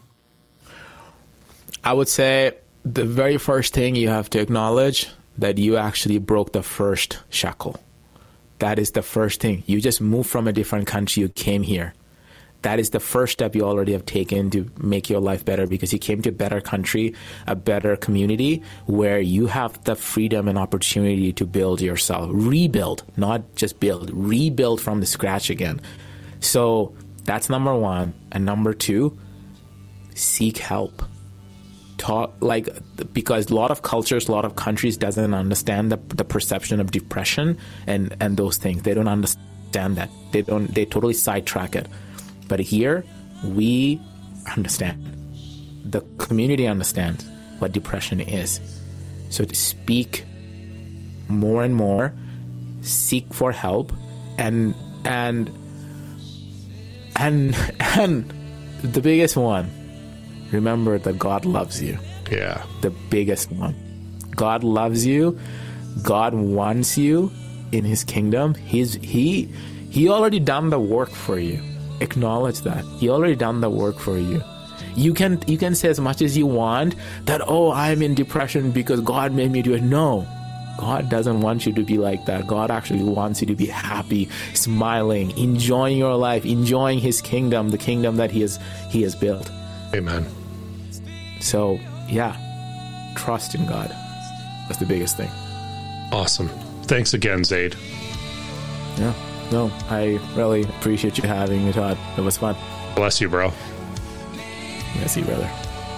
S1: I would say the very first thing you have to acknowledge that you actually broke the first shackle. That is the first thing. You just moved from a different country. You came here. That is the first step you already have taken to make your life better, because you came to a better country, a better community where you have the freedom and opportunity to build yourself, rebuild, not just build, rebuild from the scratch again. So that's number one. And number two, seek help. Talk, like, because a lot of cultures, a lot of countries doesn't understand the, the perception of depression and, and those things. They don't understand that. They don't, they totally sidetrack it. But here, we understand. The community understands what depression is. So to speak more and more, seek for help, and and and and the biggest one, remember that God loves you.
S2: Yeah.
S1: The biggest one. God loves you. God wants you in his kingdom. He's he he already done the work for you. Acknowledge that. He already done the work for you. You can you can say as much as you want that, oh, I'm in depression because God made me do it. No. God doesn't want you to be like that. God actually wants you to be happy, smiling, enjoying your life, enjoying his kingdom, the kingdom that he has he has built.
S2: Amen.
S1: So, yeah. Trust in God. That's the biggest thing.
S2: Awesome. Thanks again, Zaid.
S1: Yeah. No, I really appreciate you having me, Todd. It was fun.
S2: Bless you, bro.
S1: Bless you, brother.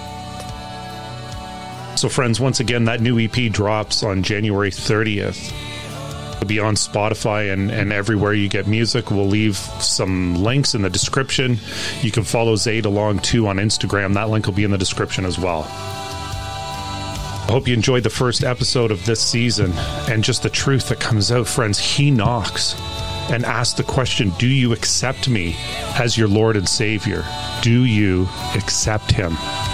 S2: So, friends, once again, that new E P drops on January thirtieth. It'll be on Spotify and, and everywhere you get music. We'll leave some links in the description. You can follow Zaid along, too, on Instagram. That link will be in the description as well. I hope you enjoyed the first episode of this season and just the truth that comes out, friends. He knocks and asks the question, do you accept me as your Lord and Savior? Do you accept him?